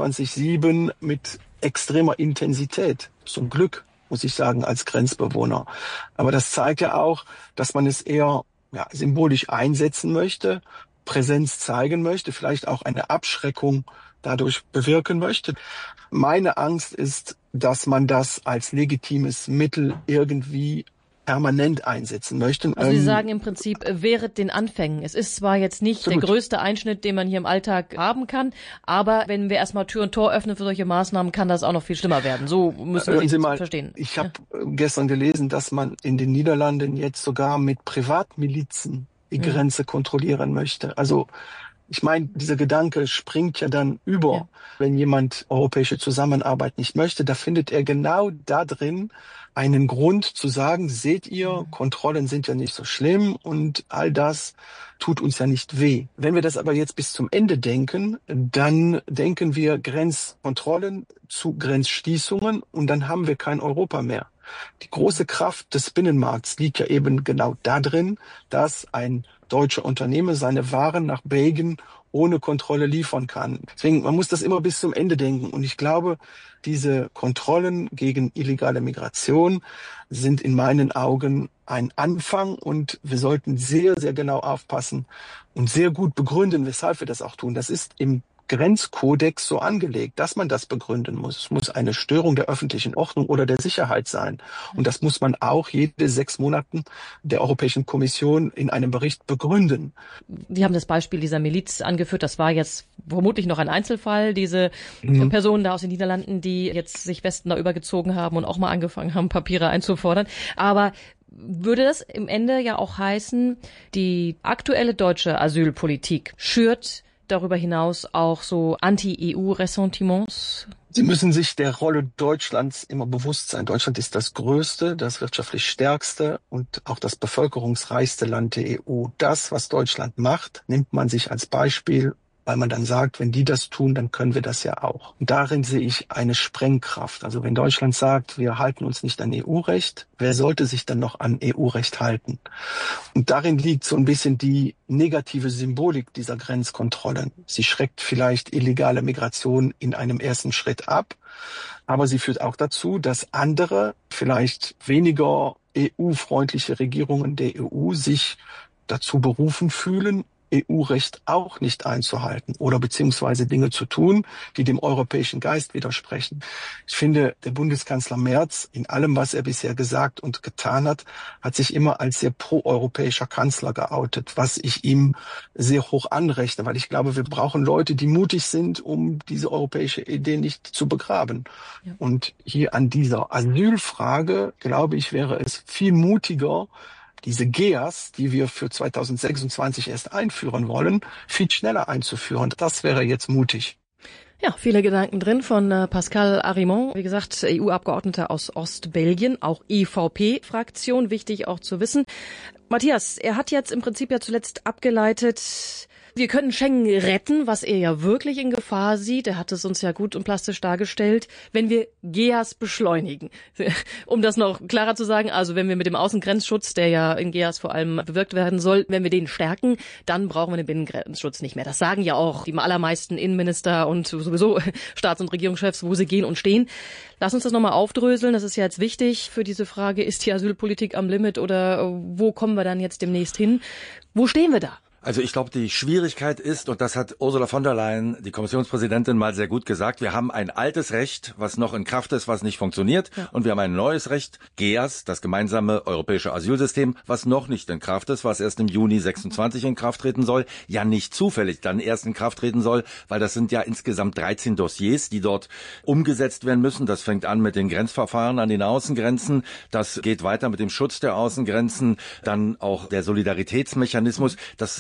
24/7 mit extremer Intensität. Zum Glück, muss ich sagen, als Grenzbewohner. Aber das zeigt ja auch, dass man es eher symbolisch einsetzen möchte, Präsenz zeigen möchte, vielleicht auch eine Abschreckung dadurch bewirken möchte. Meine Angst ist, dass man das als legitimes Mittel irgendwie permanent einsetzen möchte. Also Sie sagen im Prinzip, während den Anfängen. Es ist zwar jetzt nicht der größte Einschnitt, den man hier im Alltag haben kann, aber wenn wir erstmal Tür und Tor öffnen für solche Maßnahmen, kann das auch noch viel schlimmer werden. So müssen wir Sie verstehen. Ich habe gestern gelesen, dass man in den Niederlanden jetzt sogar mit Privatmilizen die Grenze kontrollieren möchte. Also ich meine, dieser Gedanke springt ja dann über. Ja. Wenn jemand europäische Zusammenarbeit nicht möchte, da findet er genau da drin einen Grund zu sagen, seht ihr, Kontrollen sind ja nicht so schlimm und all das tut uns ja nicht weh. Wenn wir das aber jetzt bis zum Ende denken, dann denken wir Grenzkontrollen zu Grenzschließungen und dann haben wir kein Europa mehr. Die große Kraft des Binnenmarkts liegt ja eben genau darin, dass ein deutscher Unternehmer seine Waren nach Belgien ohne Kontrolle liefern kann. Deswegen, man muss das immer bis zum Ende denken. Und ich glaube, diese Kontrollen gegen illegale Migration sind in meinen Augen ein Anfang. Und wir sollten sehr, sehr genau aufpassen und sehr gut begründen, weshalb wir das auch tun. Das ist im Grenzkodex so angelegt, dass man das begründen muss. Es muss eine Störung der öffentlichen Ordnung oder der Sicherheit sein. Und das muss man auch jede 6 Monate der Europäischen Kommission in einem Bericht begründen. Sie haben das Beispiel dieser Miliz angeführt. Das war jetzt vermutlich noch ein Einzelfall. Diese Personen da aus den Niederlanden, die jetzt sich Westen da übergezogen haben und auch mal angefangen haben, Papiere einzufordern. Aber würde das im Ende ja auch heißen, die aktuelle deutsche Asylpolitik schürt darüber hinaus auch so Anti-EU-Ressentiments? Sie müssen sich der Rolle Deutschlands immer bewusst sein. Deutschland ist das größte, das wirtschaftlich stärkste und auch das bevölkerungsreichste Land der EU. Das, was Deutschland macht, nimmt man sich als Beispiel, weil man dann sagt, wenn die das tun, dann können wir das ja auch. Und darin sehe ich eine Sprengkraft. Also wenn Deutschland sagt, wir halten uns nicht an EU-Recht, wer sollte sich dann noch an EU-Recht halten? Und darin liegt so ein bisschen die negative Symbolik dieser Grenzkontrollen. Sie schreckt vielleicht illegale Migration in einem ersten Schritt ab, aber sie führt auch dazu, dass andere, vielleicht weniger EU-freundliche Regierungen der EU sich dazu berufen fühlen, EU-Recht auch nicht einzuhalten oder beziehungsweise Dinge zu tun, die dem europäischen Geist widersprechen. Ich finde, der Bundeskanzler Merz in allem, was er bisher gesagt und getan hat, hat sich immer als sehr proeuropäischer Kanzler geoutet, was ich ihm sehr hoch anrechne, weil ich glaube, wir brauchen Leute, die mutig sind, um diese europäische Idee nicht zu begraben. Ja. Und hier an dieser Asylfrage, glaube ich, wäre es viel mutiger, diese GEAS, die wir für 2026 erst einführen wollen, viel schneller einzuführen. Das wäre jetzt mutig. Ja, viele Gedanken drin von Pascal Arimont, wie gesagt, EU-Abgeordneter aus Ostbelgien, auch EVP-Fraktion, wichtig auch zu wissen. Matthias, er hat jetzt im Prinzip ja zuletzt abgeleitet, wir können Schengen retten, was er ja wirklich in Gefahr sieht. Er hat es uns ja gut und plastisch dargestellt, wenn wir GEAS beschleunigen. Um das noch klarer zu sagen, also wenn wir mit dem Außengrenzschutz, der ja in GEAS vor allem bewirkt werden soll, wenn wir den stärken, dann brauchen wir den Binnengrenzschutz nicht mehr. Das sagen ja auch die allermeisten Innenminister und sowieso Staats- und Regierungschefs, wo sie gehen und stehen. Lass uns das nochmal aufdröseln. Das ist ja jetzt wichtig für diese Frage, ist die Asylpolitik am Limit oder wo kommen wir dann jetzt demnächst hin? Wo stehen wir da? Also ich glaube, die Schwierigkeit ist, und das hat Ursula von der Leyen, die Kommissionspräsidentin, mal sehr gut gesagt, wir haben ein altes Recht, was noch in Kraft ist, was nicht funktioniert, und wir haben ein neues Recht, GEAS, das gemeinsame europäische Asylsystem, was noch nicht in Kraft ist, was erst im Juni 26 in Kraft treten soll, ja nicht zufällig dann erst in Kraft treten soll, weil das sind ja insgesamt 13 Dossiers, die dort umgesetzt werden müssen. Das fängt an mit den Grenzverfahren an den Außengrenzen, das geht weiter mit dem Schutz der Außengrenzen, dann auch der Solidaritätsmechanismus. Das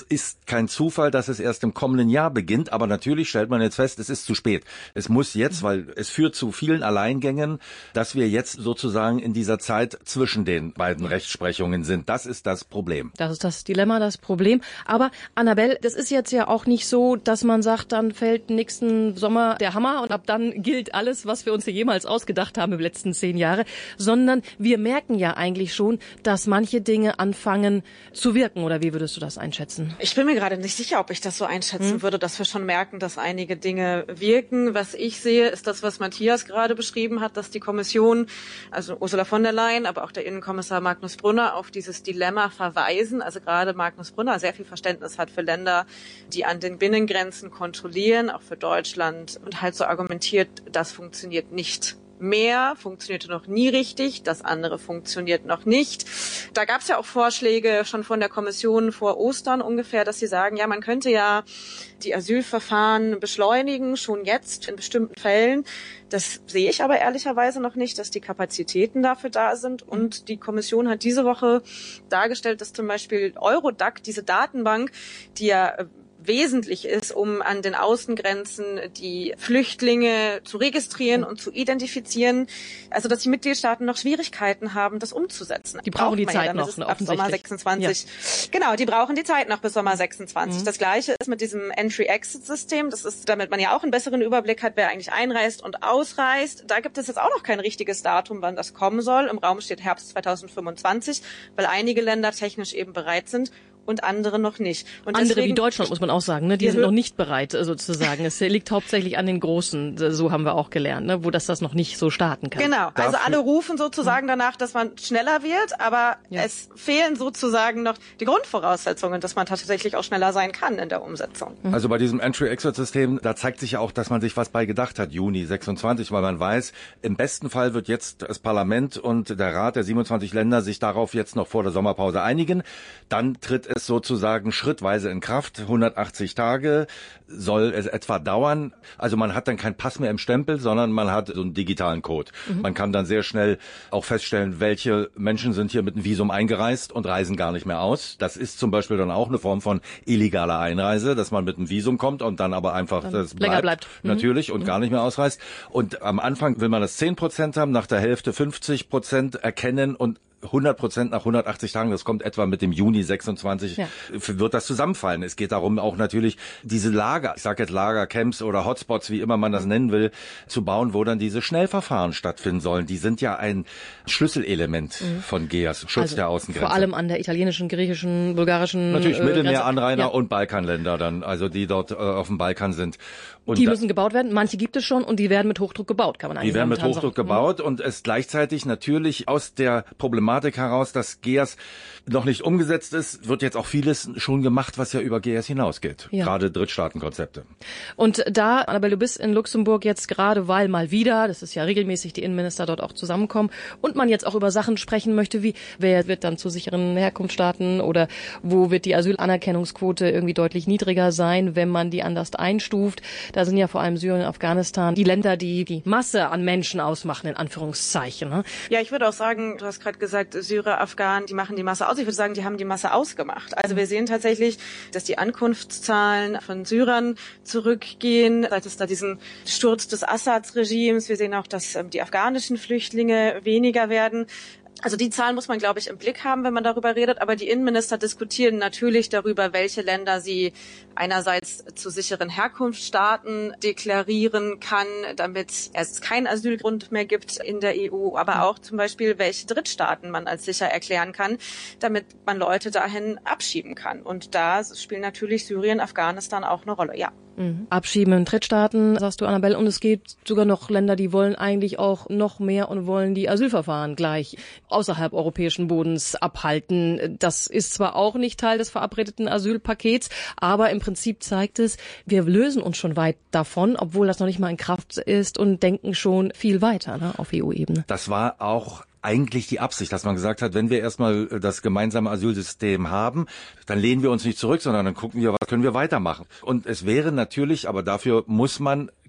ist kein Zufall, dass es erst im kommenden Jahr beginnt, aber natürlich stellt man jetzt fest, es ist zu spät. Es muss jetzt, weil es führt zu vielen Alleingängen, dass wir jetzt sozusagen in dieser Zeit zwischen den beiden Rechtsprechungen sind. Das ist das Problem. Das ist das Dilemma, das Problem. Aber Annabelle, das ist jetzt ja auch nicht so, dass man sagt, dann fällt nächsten Sommer der Hammer und ab dann gilt alles, was wir uns hier jemals ausgedacht haben in den letzten 10 Jahren, sondern wir merken ja eigentlich schon, dass manche Dinge anfangen zu wirken. Oder wie würdest du das einschätzen? Ich bin mir gerade nicht sicher, ob ich das so einschätzen würde, dass wir schon merken, dass einige Dinge wirken. Was ich sehe, ist das, was Matthias gerade beschrieben hat, dass die Kommission, also Ursula von der Leyen, aber auch der Innenkommissar Magnus Brunner auf dieses Dilemma verweisen. Also gerade Magnus Brunner sehr viel Verständnis hat für Länder, die an den Binnengrenzen kontrollieren, auch für Deutschland, und halt so argumentiert, das funktioniert nicht mehr, funktionierte noch nie richtig, das andere funktioniert noch nicht. Da gab es ja auch Vorschläge schon von der Kommission vor Ostern ungefähr, dass sie sagen, ja, man könnte ja die Asylverfahren beschleunigen, schon jetzt in bestimmten Fällen. Das sehe ich aber ehrlicherweise noch nicht, dass die Kapazitäten dafür da sind. Und die Kommission hat diese Woche dargestellt, dass zum Beispiel Eurodac, diese Datenbank, die ja wesentlich ist, um an den Außengrenzen die Flüchtlinge zu registrieren und zu identifizieren. Also, dass die Mitgliedstaaten noch Schwierigkeiten haben, das umzusetzen. Die brauchen die Zeit noch, ab Sommer 26. Ja. Genau, die brauchen die Zeit noch bis Sommer 26. Das Gleiche ist mit diesem Entry-Exit-System. Das ist, damit man ja auch einen besseren Überblick hat, wer eigentlich einreist und ausreist. Da gibt es jetzt auch noch kein richtiges Datum, wann das kommen soll. Im Raum steht Herbst 2025, weil einige Länder technisch eben bereit sind und andere noch nicht. Und andere deswegen, wie Deutschland, muss man auch sagen, ne? Die sind noch nicht bereit, sozusagen. Es liegt hauptsächlich an den Großen, so haben wir auch gelernt, ne? Wo das noch nicht so starten kann. Genau, also alle rufen sozusagen danach, dass man schneller wird, aber es fehlen sozusagen noch die Grundvoraussetzungen, dass man tatsächlich auch schneller sein kann in der Umsetzung. Also bei diesem Entry-Exit-System, da zeigt sich ja auch, dass man sich was bei gedacht hat, Juni 26, weil man weiß, im besten Fall wird jetzt das Parlament und der Rat der 27 Länder sich darauf jetzt noch vor der Sommerpause einigen. Dann tritt es sozusagen schrittweise in Kraft. 180 Tage soll es etwa dauern. Also man hat dann keinen Pass mehr im Stempel, sondern man hat so einen digitalen Code. Man kann dann sehr schnell auch feststellen, welche Menschen sind hier mit einem Visum eingereist und reisen gar nicht mehr aus. Das ist zum Beispiel dann auch eine Form von illegaler Einreise, dass man mit einem Visum kommt und dann aber einfach dann das länger bleibt. Natürlich und gar nicht mehr ausreist. Und am Anfang will man das 10% haben, nach der Hälfte 50% erkennen und 100% nach 180 Tagen, das kommt etwa mit dem Juni 26, wird das zusammenfallen. Es geht darum, auch natürlich diese Lager, ich sage jetzt Lagercamps oder Hotspots, wie immer man das nennen will, zu bauen, wo dann diese Schnellverfahren stattfinden sollen. Die sind ja ein Schlüsselelement von GEAS, Schutz der Außengrenze. Vor allem an der italienischen, griechischen, bulgarischen natürlich Mittelmeeranrainer und Balkanländer dann, also die dort auf dem Balkan sind. Und die müssen gebaut werden. Manche gibt es schon und die werden mit Hochdruck gebaut, kann man eigentlich sagen. Die werden mit Hochdruck gebaut und es gleichzeitig natürlich aus der Problematik heraus, dass GEAS noch nicht umgesetzt ist, wird jetzt auch vieles schon gemacht, was ja über GEAS hinausgeht. Ja. Gerade Drittstaatenkonzepte. Und da, Annabelle, du bist in Luxemburg jetzt gerade, weil mal wieder, das ist ja regelmäßig, die Innenminister dort auch zusammenkommen und man jetzt auch über Sachen sprechen möchte, wie wer wird dann zu sicheren Herkunftsstaaten oder wo wird die Asylanerkennungsquote irgendwie deutlich niedriger sein, wenn man die anders einstuft. Da sind ja vor allem Syrien, Afghanistan die Länder, die die Masse an Menschen ausmachen, in Anführungszeichen. Ne? Ja, ich würde auch sagen, du hast gerade gesagt, Syrer, Afghanen, die machen die Masse aus. Ich würde sagen, die haben die Masse ausgemacht. Also wir sehen tatsächlich, dass die Ankunftszahlen von Syrern zurückgehen, seit es da diesen Sturz des Assad-Regimes. Wir sehen auch, dass die afghanischen Flüchtlinge weniger werden. Also die Zahlen muss man, glaube ich, im Blick haben, wenn man darüber redet. Aber die Innenminister diskutieren natürlich darüber, welche Länder sie einerseits zu sicheren Herkunftsstaaten deklarieren kann, damit es keinen Asylgrund mehr gibt in der EU. Aber auch zum Beispiel, welche Drittstaaten man als sicher erklären kann, damit man Leute dahin abschieben kann. Und da spielen natürlich Syrien, Afghanistan auch eine Rolle, ja. Abschieben in Drittstaaten, sagst du, Annabelle. Und es gibt sogar noch Länder, die wollen eigentlich auch noch mehr und wollen die Asylverfahren gleich außerhalb europäischen Bodens abhalten. Das ist zwar auch nicht Teil des verabredeten Asylpakets, aber im Prinzip zeigt es, wir lösen uns schon weit davon, obwohl das noch nicht mal in Kraft ist und denken schon viel weiter, ne, auf EU-Ebene. Das war auch eigentlich die Absicht, dass man gesagt hat, wenn wir erstmal das gemeinsame Asylsystem haben, dann lehnen wir uns nicht zurück, sondern dann gucken wir, was können wir weitermachen. Und es wäre natürlich, aber dafür muss man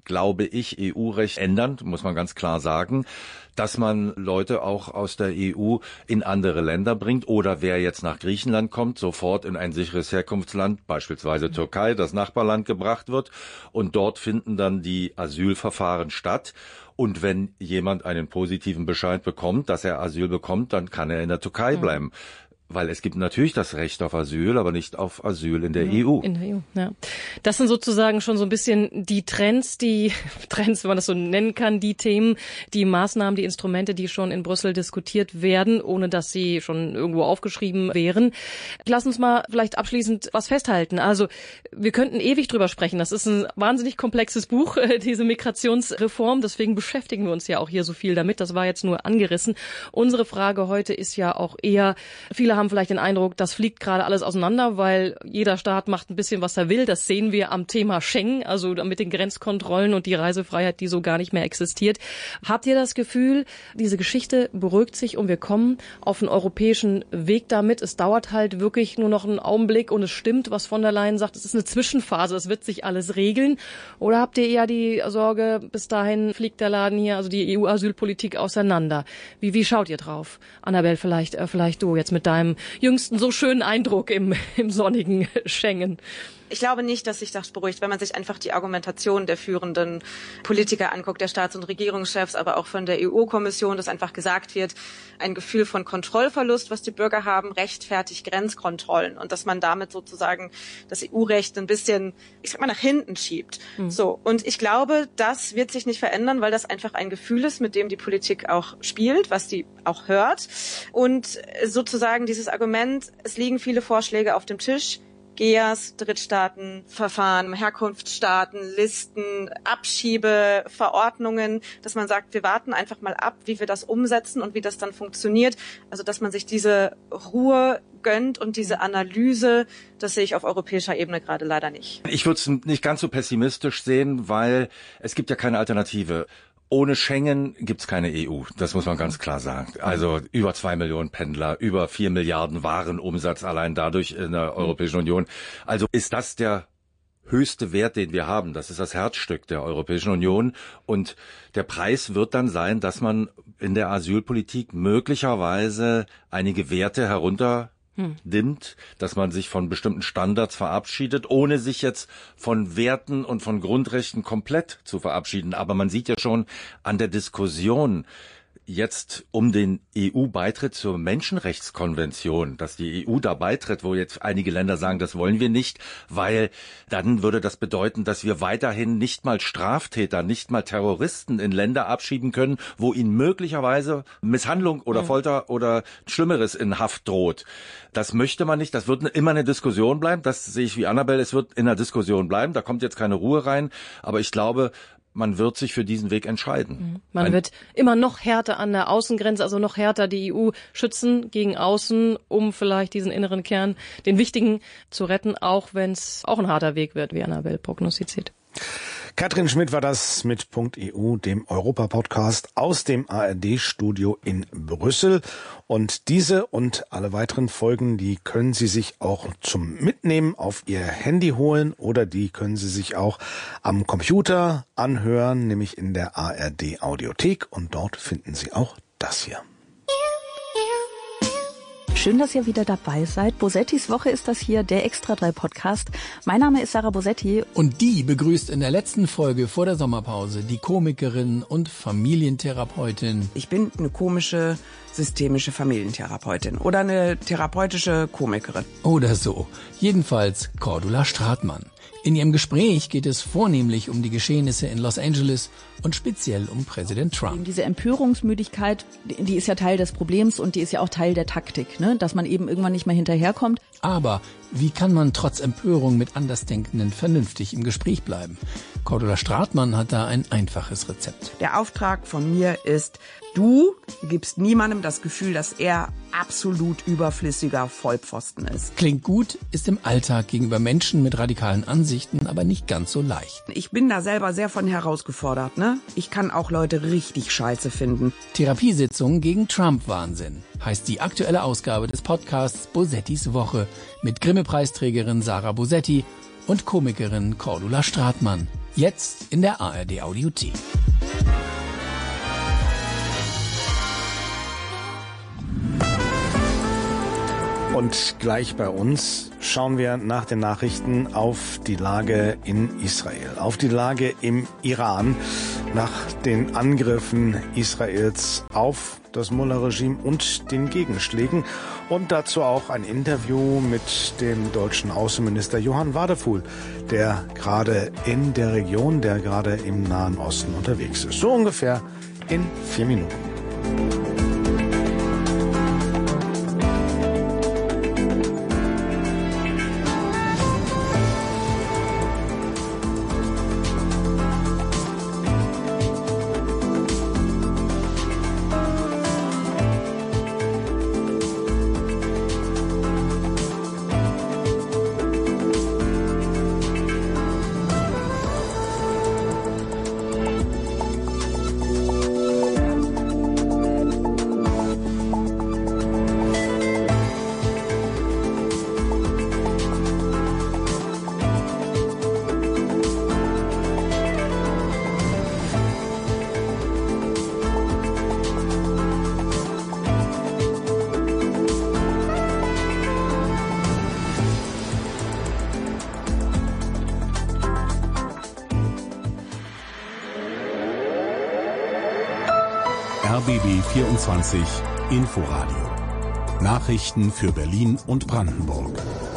glaube ich, EU-Recht ändern, muss man ganz klar sagen, dass man Leute auch aus der EU in andere Länder bringt oder wer jetzt nach Griechenland kommt, sofort in ein sicheres Herkunftsland, beispielsweise Türkei, das Nachbarland gebracht wird und dort finden dann die Asylverfahren statt. Und wenn jemand einen positiven Bescheid bekommt, dass er Asyl bekommt, dann kann er in der Türkei bleiben. Weil es gibt natürlich das Recht auf Asyl, aber nicht auf Asyl in der EU. In der EU, ja. Das sind sozusagen schon so ein bisschen die Trends, wenn man das so nennen kann, die Themen, die Maßnahmen, die Instrumente, die schon in Brüssel diskutiert werden, ohne dass sie schon irgendwo aufgeschrieben wären. Lass uns mal vielleicht abschließend was festhalten. Also wir könnten ewig drüber sprechen. Das ist ein wahnsinnig komplexes Buch, diese Migrationsreform. Deswegen beschäftigen wir uns ja auch hier so viel damit. Das war jetzt nur angerissen. Unsere Frage heute ist ja auch eher, viele haben vielleicht den Eindruck, das fliegt gerade alles auseinander, weil jeder Staat macht ein bisschen, was er will. Das sehen wir am Thema Schengen, also mit den Grenzkontrollen und die Reisefreiheit, die so gar nicht mehr existiert. Habt ihr das Gefühl, diese Geschichte beruhigt sich und wir kommen auf einen europäischen Weg damit? Es dauert halt wirklich nur noch einen Augenblick und es stimmt, was von der Leyen sagt, es ist eine Zwischenphase, es wird sich alles regeln. Oder habt ihr eher die Sorge, bis dahin fliegt der Laden hier, also die EU-Asylpolitik auseinander? Wie schaut ihr drauf? Annabel, vielleicht du jetzt mit deinem jüngsten so schönen Eindruck im sonnigen Schengen. Ich glaube nicht, dass sich das beruhigt, wenn man sich einfach die Argumentation der führenden Politiker anguckt, der Staats- und Regierungschefs, aber auch von der EU-Kommission, dass einfach gesagt wird, ein Gefühl von Kontrollverlust, was die Bürger haben, rechtfertigt Grenzkontrollen und dass man damit sozusagen das EU-Recht ein bisschen, nach hinten schiebt. So. Und ich glaube, das wird sich nicht verändern, weil das einfach ein Gefühl ist, mit dem die Politik auch spielt, was die auch hört. Und sozusagen dieses Argument, es liegen viele Vorschläge auf dem Tisch, GEAS, Drittstaatenverfahren, Herkunftsstaaten, Listen, Abschiebeverordnungen, dass man sagt, wir warten einfach mal ab, wie wir das umsetzen und wie das dann funktioniert. Also, dass man sich diese Ruhe gönnt und diese Analyse, das sehe ich auf europäischer Ebene gerade leider nicht. Ich würde es nicht ganz so pessimistisch sehen, weil es gibt ja keine Alternative. Ohne Schengen gibt's keine EU, das muss man ganz klar sagen. Also über 2 Millionen Pendler, über 4 Milliarden Warenumsatz allein dadurch in der Europäischen Union. Also ist das der höchste Wert, den wir haben. Das ist das Herzstück der Europäischen Union. Und der Preis wird dann sein, dass man in der Asylpolitik möglicherweise einige Werte herunderdimmt, dass man sich von bestimmten Standards verabschiedet, ohne sich jetzt von Werten und von Grundrechten komplett zu verabschieden. Aber man sieht ja schon an der Diskussion jetzt um den EU-Beitritt zur Menschenrechtskonvention, dass die EU da beitritt, wo jetzt einige Länder sagen, das wollen wir nicht, weil dann würde das bedeuten, dass wir weiterhin nicht mal Straftäter, nicht mal Terroristen in Länder abschieben können, wo ihnen möglicherweise Misshandlung oder Folter oder Schlimmeres in Haft droht. Das möchte man nicht, das wird immer eine Diskussion bleiben, das sehe ich wie Annabel, es wird in einer Diskussion bleiben, da kommt jetzt keine Ruhe rein, aber ich glaube, man wird sich für diesen Weg entscheiden. Man wird immer noch härter an der Außengrenze, also noch härter die EU schützen gegen außen, um vielleicht diesen inneren Kern, den wichtigen, zu retten, auch wenn es auch ein harter Weg wird, wie Annabel prognostiziert. Katrin Schmidt war das mit .eu, dem Europa-Podcast aus dem ARD-Studio in Brüssel. Und diese und alle weiteren Folgen, die können Sie sich auch zum Mitnehmen auf Ihr Handy holen oder die können Sie sich auch am Computer anhören, nämlich in der ARD-Audiothek. Und dort finden Sie auch das hier. Schön, dass ihr wieder dabei seid. Bosettis Woche ist das hier, der Extra 3 Podcast. Mein Name ist Sarah Bosetti. Und die begrüßt in der letzten Folge vor der Sommerpause die Komikerin und Familientherapeutin. Ich bin eine komische, systemische Familientherapeutin oder eine therapeutische Komikerin. Oder so. Jedenfalls Cordula Stratmann. In ihrem Gespräch geht es vornehmlich um die Geschehnisse in Los Angeles und speziell um Präsident Trump. Diese Empörungsmüdigkeit, die ist ja Teil des Problems und die ist ja auch Teil der Taktik, ne? Dass man eben irgendwann nicht mehr hinterherkommt. Aber wie kann man trotz Empörung mit Andersdenkenden vernünftig im Gespräch bleiben? Cordula Stratmann hat da ein einfaches Rezept. Der Auftrag von mir ist, du gibst niemandem das Gefühl, dass er absolut überflüssiger Vollpfosten ist. Klingt gut, ist im Alltag gegenüber Menschen mit radikalen Ansichten aber nicht ganz so leicht. Ich bin da selber sehr von herausgefordert, ne? Ich kann auch Leute richtig scheiße finden. Therapiesitzung gegen Trump-Wahnsinn heißt die aktuelle Ausgabe des Podcasts Bosettis Woche mit Grimme-Preisträgerin Sarah Bosetti und Komikerin Cordula Stratmann. Jetzt in der ARD Audiothek. Und gleich bei uns schauen wir nach den Nachrichten auf die Lage in Israel, auf die Lage im Iran nach den Angriffen Israels auf das Mullah-Regime und den Gegenschlägen. Und dazu auch ein Interview mit dem deutschen Außenminister Johann Wadefuhl, der gerade in der Region, der gerade im Nahen Osten unterwegs ist. So ungefähr in 4 Minuten. RBB 24 Inforadio. Nachrichten für Berlin und Brandenburg.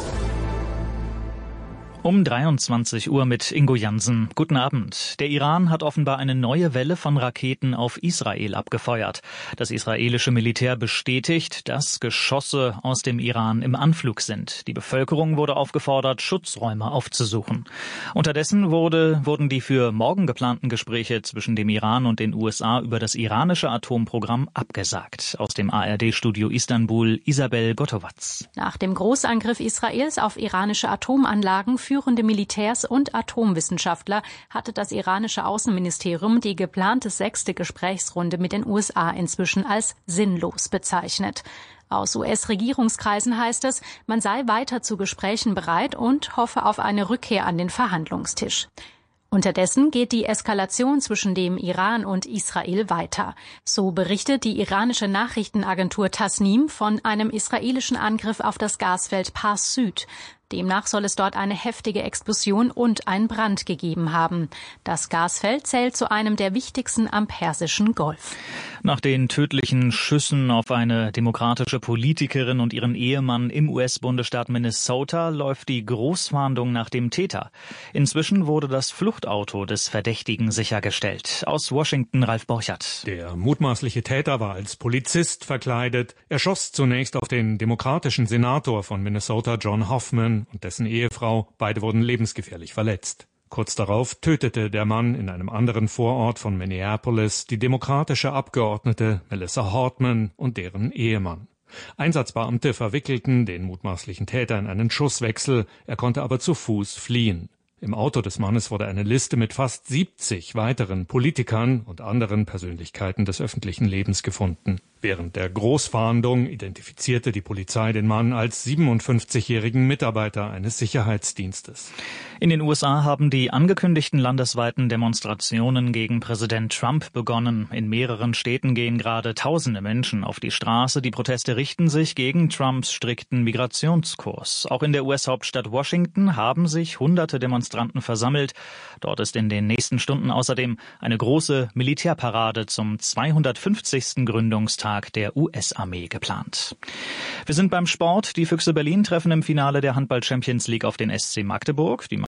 Um 23 Uhr mit Ingo Jansen. Guten Abend. Der Iran hat offenbar eine neue Welle von Raketen auf Israel abgefeuert. Das israelische Militär bestätigt, dass Geschosse aus dem Iran im Anflug sind. Die Bevölkerung wurde aufgefordert, Schutzräume aufzusuchen. Unterdessen wurden die für morgen geplanten Gespräche zwischen dem Iran und den USA über das iranische Atomprogramm abgesagt. Aus dem ARD-Studio Istanbul, Isabel Gottowatz. Nach dem Großangriff Israels auf iranische Atomanlagen führende Militärs und Atomwissenschaftler hatte das iranische Außenministerium die geplante 6. Gesprächsrunde mit den USA inzwischen als sinnlos bezeichnet. Aus US-Regierungskreisen heißt es, man sei weiter zu Gesprächen bereit und hoffe auf eine Rückkehr an den Verhandlungstisch. Unterdessen geht die Eskalation zwischen dem Iran und Israel weiter. So berichtet die iranische Nachrichtenagentur Tasnim von einem israelischen Angriff auf das Gasfeld Pars Süd. Demnach soll es dort eine heftige Explosion und einen Brand gegeben haben. Das Gasfeld zählt zu einem der wichtigsten am Persischen Golf. Nach den tödlichen Schüssen auf eine demokratische Politikerin und ihren Ehemann im US-Bundesstaat Minnesota läuft die Großfahndung nach dem Täter. Inzwischen wurde das Fluchtauto des Verdächtigen sichergestellt. Aus Washington Ralf Borchert. Der mutmaßliche Täter war als Polizist verkleidet. Er schoss zunächst auf den demokratischen Senator von Minnesota, John Hoffman, und dessen Ehefrau. Beide wurden lebensgefährlich verletzt. Kurz darauf tötete der Mann in einem anderen Vorort von Minneapolis die demokratische Abgeordnete Melissa Hortman und deren Ehemann. Einsatzbeamte verwickelten den mutmaßlichen Täter in einen Schusswechsel, er konnte aber zu Fuß fliehen. Im Auto des Mannes wurde eine Liste mit fast 70 weiteren Politikern und anderen Persönlichkeiten des öffentlichen Lebens gefunden. Während der Großfahndung identifizierte die Polizei den Mann als 57-jährigen Mitarbeiter eines Sicherheitsdienstes. In den USA haben die angekündigten landesweiten Demonstrationen gegen Präsident Trump begonnen. In mehreren Städten gehen gerade tausende Menschen auf die Straße. Die Proteste richten sich gegen Trumps strikten Migrationskurs. Auch in der US-Hauptstadt Washington haben sich hunderte Demonstranten versammelt. Dort ist in den nächsten Stunden außerdem eine große Militärparade zum 250. Gründungstag der US-Armee geplant. Wir sind beim Sport. Die Füchse Berlin treffen im Finale der Handball-Champions League auf den SC Magdeburg. Die